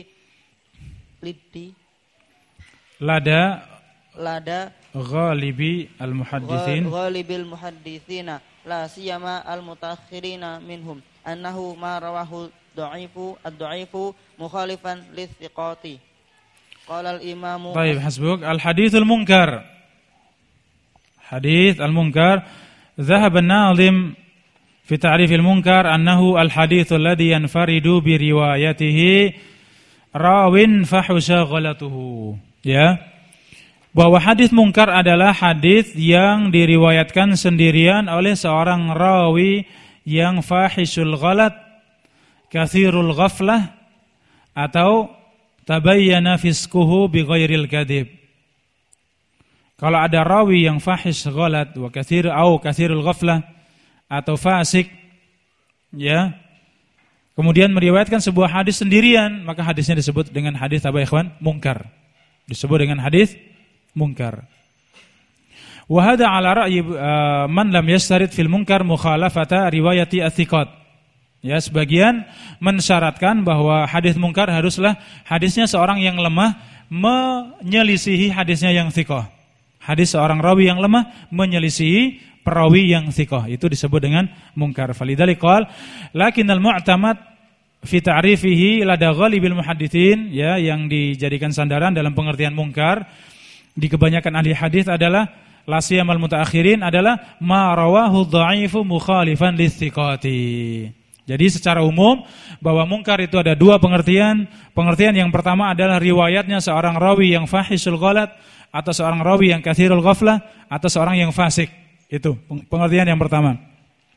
lada ghalibil muhadditsina la siyama al mutaakhirina minhum annahu ma rawahu ad-dha'ifu mukhalifan lithiqati. Qala al-imamu Baik, hasbuk al-haditsul munkar. Hadits al-munkar dhahaba an-nadhim fi ta'rif al-munkar annahu al-haditsul ladzi yanfaridu bi riwayatihi rawin fahusha ghalatuhu. Ya. Bahwa hadis munkar adalah hadis yang diriwayatkan sendirian oleh seorang rawi yang fahisul ghalat, katsirul ghaflah, atau tabayyana fisquhu bi ghairil kadhib. Kalau ada rawi yang fahish ghalat wa katsirul ghaflah atau fasik, ya, kemudian meriwayatkan sebuah hadis sendirian, maka hadisnya disebut dengan hadis apa ikhwan? Munkar. Disebut dengan hadis munkar. Wa hadha ala ra'yi man lam yastarid fil munkar mukhalafata riwayati ats-thiqat. Ya, sebagian mensyaratkan bahwa hadis munkar haruslah hadisnya seorang yang lemah menyelisihi hadisnya yang thiqah. Hadis seorang rawi yang lemah menyelisihi perawi yang thiqah. Itu disebut dengan munkar. Falidzalik qala lakinnal mu'tamad fi ta'rifihi lada ghalibil muhadditsin, ya, yang dijadikan sandaran dalam pengertian munkar di kebanyakan ahli hadis adalah la siyamal mutaakhirin adalah ma rawahu dha'ifu mukhalifan lithiqati. Jadi secara umum bahwa munkar itu ada dua pengertian. Pengertian yang pertama adalah riwayatnya seorang rawi yang fahisul ghalat, atau seorang rawi yang katsirul ghaflah, atau seorang yang fasik. Itu pengertian yang pertama.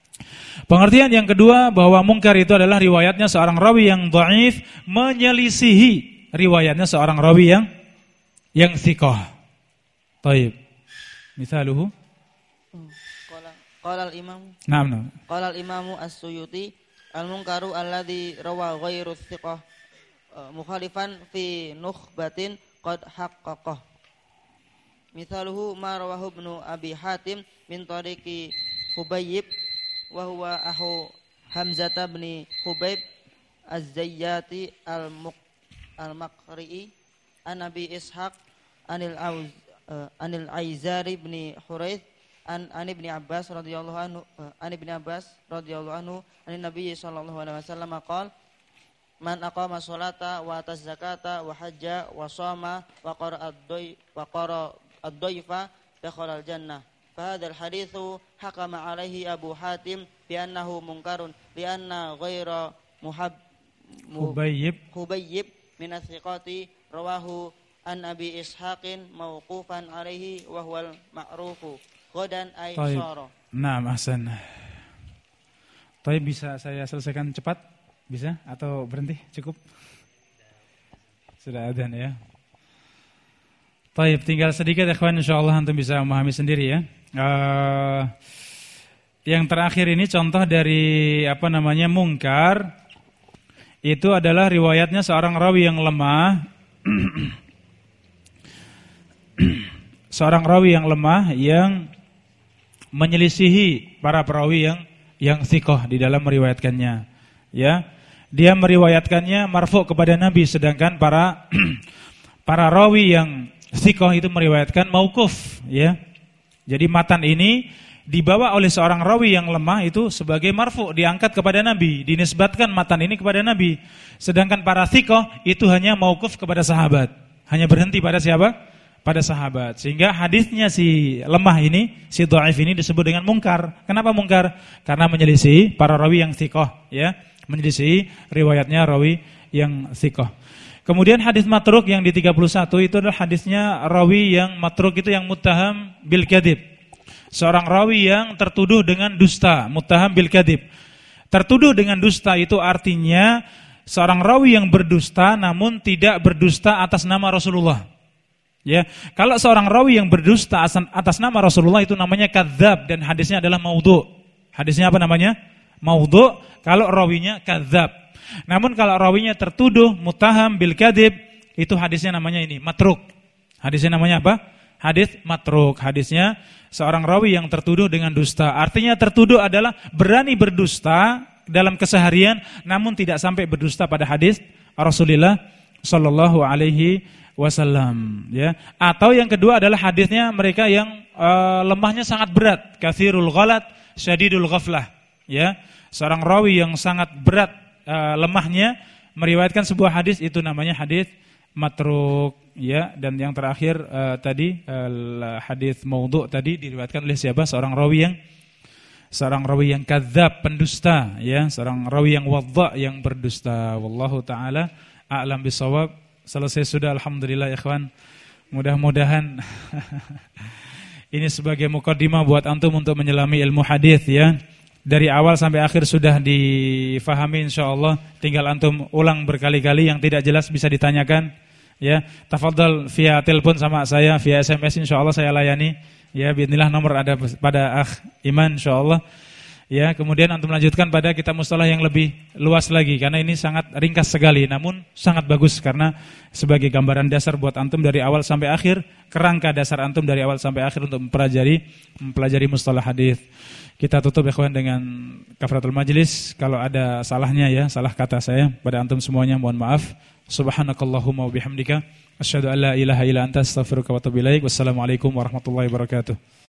Pengertian yang kedua bahwa mungkar itu adalah riwayatnya seorang rawi yang dhaif menyelisihi riwayatnya seorang rawi yang thiqah. Baik. Misaluhu Qala al-imam. Naam. Qala al-imamu as-Suyuti al-munkaru alladhi rawa ghairu thiqah mukhalifan fi nukhbatin qad haqqaqah. Misaluhu ma rawahu Ibnu Abi Hatim min tariqi Hubayb wa huwa ahu Hamzah bin Hubayb az-Zayyati al-Maqri'i an Abi Ishaq anil Aizari bin Huraith an Ibn Abbas radhiyallahu anhu an Nabi sallallahu alaihi wasallam qala man aqama sholata wa ata zakata wa hajja wa shama wa qara ad-dayfa dakhala al-jannah. Fahadha al-hadithu hakama alaihi Abu Hatim bi annahu munkarun li anna ghaira Hubayb min as-thiqati rawahu an Abi Ishaqin mauqufan alaihi wa huwal ma'rufu ghadan ay sara. Naam, ahsan. Baik, bisa saya selesaikan cepat? Bisa atau berhenti? Cukup? Sudah adzan ya. Baik, tinggal sedikit ikhwan, insyaallah antum bisa memahami sendiri ya. Yang terakhir ini contoh dari mungkar itu adalah riwayatnya seorang rawi yang lemah. Seorang rawi yang lemah yang menyelisihi para perawi yang thiqah di dalam meriwayatkannya. Ya, dia meriwayatkannya marfu' kepada Nabi, sedangkan para rawi yang thiqah itu meriwayatkan mauquf, ya. Jadi matan ini dibawa oleh seorang rawi yang lemah itu sebagai marfu', diangkat kepada Nabi, dinisbatkan matan ini kepada Nabi. Sedangkan para thiqah itu hanya mauquf kepada sahabat, hanya berhenti pada siapa? Pada sahabat. Sehingga hadisnya si lemah ini, si dhaif ini disebut dengan mungkar. Kenapa mungkar? Karena menyelisih para rawi yang thiqah, ya. Menyelisih riwayatnya rawi yang thiqah. Kemudian hadis matruk yang di 31 itu adalah hadisnya rawi yang matruk itu yang muttaham bil kadzib. Seorang rawi yang tertuduh dengan dusta, muttaham bil kadzib. Tertuduh dengan dusta itu artinya seorang rawi yang berdusta namun tidak berdusta atas nama Rasulullah. Ya, kalau seorang rawi yang berdusta atas nama Rasulullah itu namanya kadzab dan hadisnya adalah maudhu'. Hadisnya apa namanya? Maudhu' kalau rawinya kadzab. Namun kalau rawinya tertuduh muttaham bil kadzib, itu hadisnya namanya ini matruk. Hadisnya namanya apa? Hadis matruk. Hadisnya seorang rawi yang tertuduh dengan dusta. Artinya tertuduh adalah berani berdusta dalam keseharian namun tidak sampai berdusta pada hadis Rasulullah sallallahu alaihi wasallam, ya. Atau yang kedua adalah hadisnya mereka yang lemahnya sangat berat, katsirul ghalat, syadidul ghaflah, ya. Seorang rawi yang sangat berat lemahnya meriwayatkan sebuah hadis itu namanya hadis matruk, ya. Dan yang terakhir tadi hadis maudhu' tadi diriwayatkan oleh siapa? Seorang rawi yang kadzab, pendusta, ya. Seorang rawi yang wadha', yang berdusta. Wallahu taala a'lam bisawab. Selesai sudah, alhamdulillah ikhwan. Mudah-mudahan ini sebagai muqaddimah buat antum untuk menyelami ilmu hadis, ya. Dari awal sampai akhir sudah difahami insyaallah. Tinggal antum ulang berkali-kali, yang tidak jelas bisa ditanyakan, ya. Tafadhal via telepon sama saya, via SMS insyaallah saya layani. Ya, bismillah, nomor ada pada Akh Iman insyaallah. Ya, kemudian antum lanjutkan pada kitab mustalah yang lebih luas lagi karena ini sangat ringkas sekali namun sangat bagus karena sebagai gambaran dasar buat antum dari awal sampai akhir, kerangka dasar antum dari awal sampai akhir untuk mempelajari mustalah hadis. Kita tutup ikhwan dengan kafaratul majlis. Kalau ada salahnya, ya, salah kata saya pada antum semuanya mohon maaf. Subhanakallahumma wa bihamdika asyhadu an la ilaha illa anta astaghfiruka wa atubu ilaik. Wassalamualaikum warahmatullahi wabarakatuh.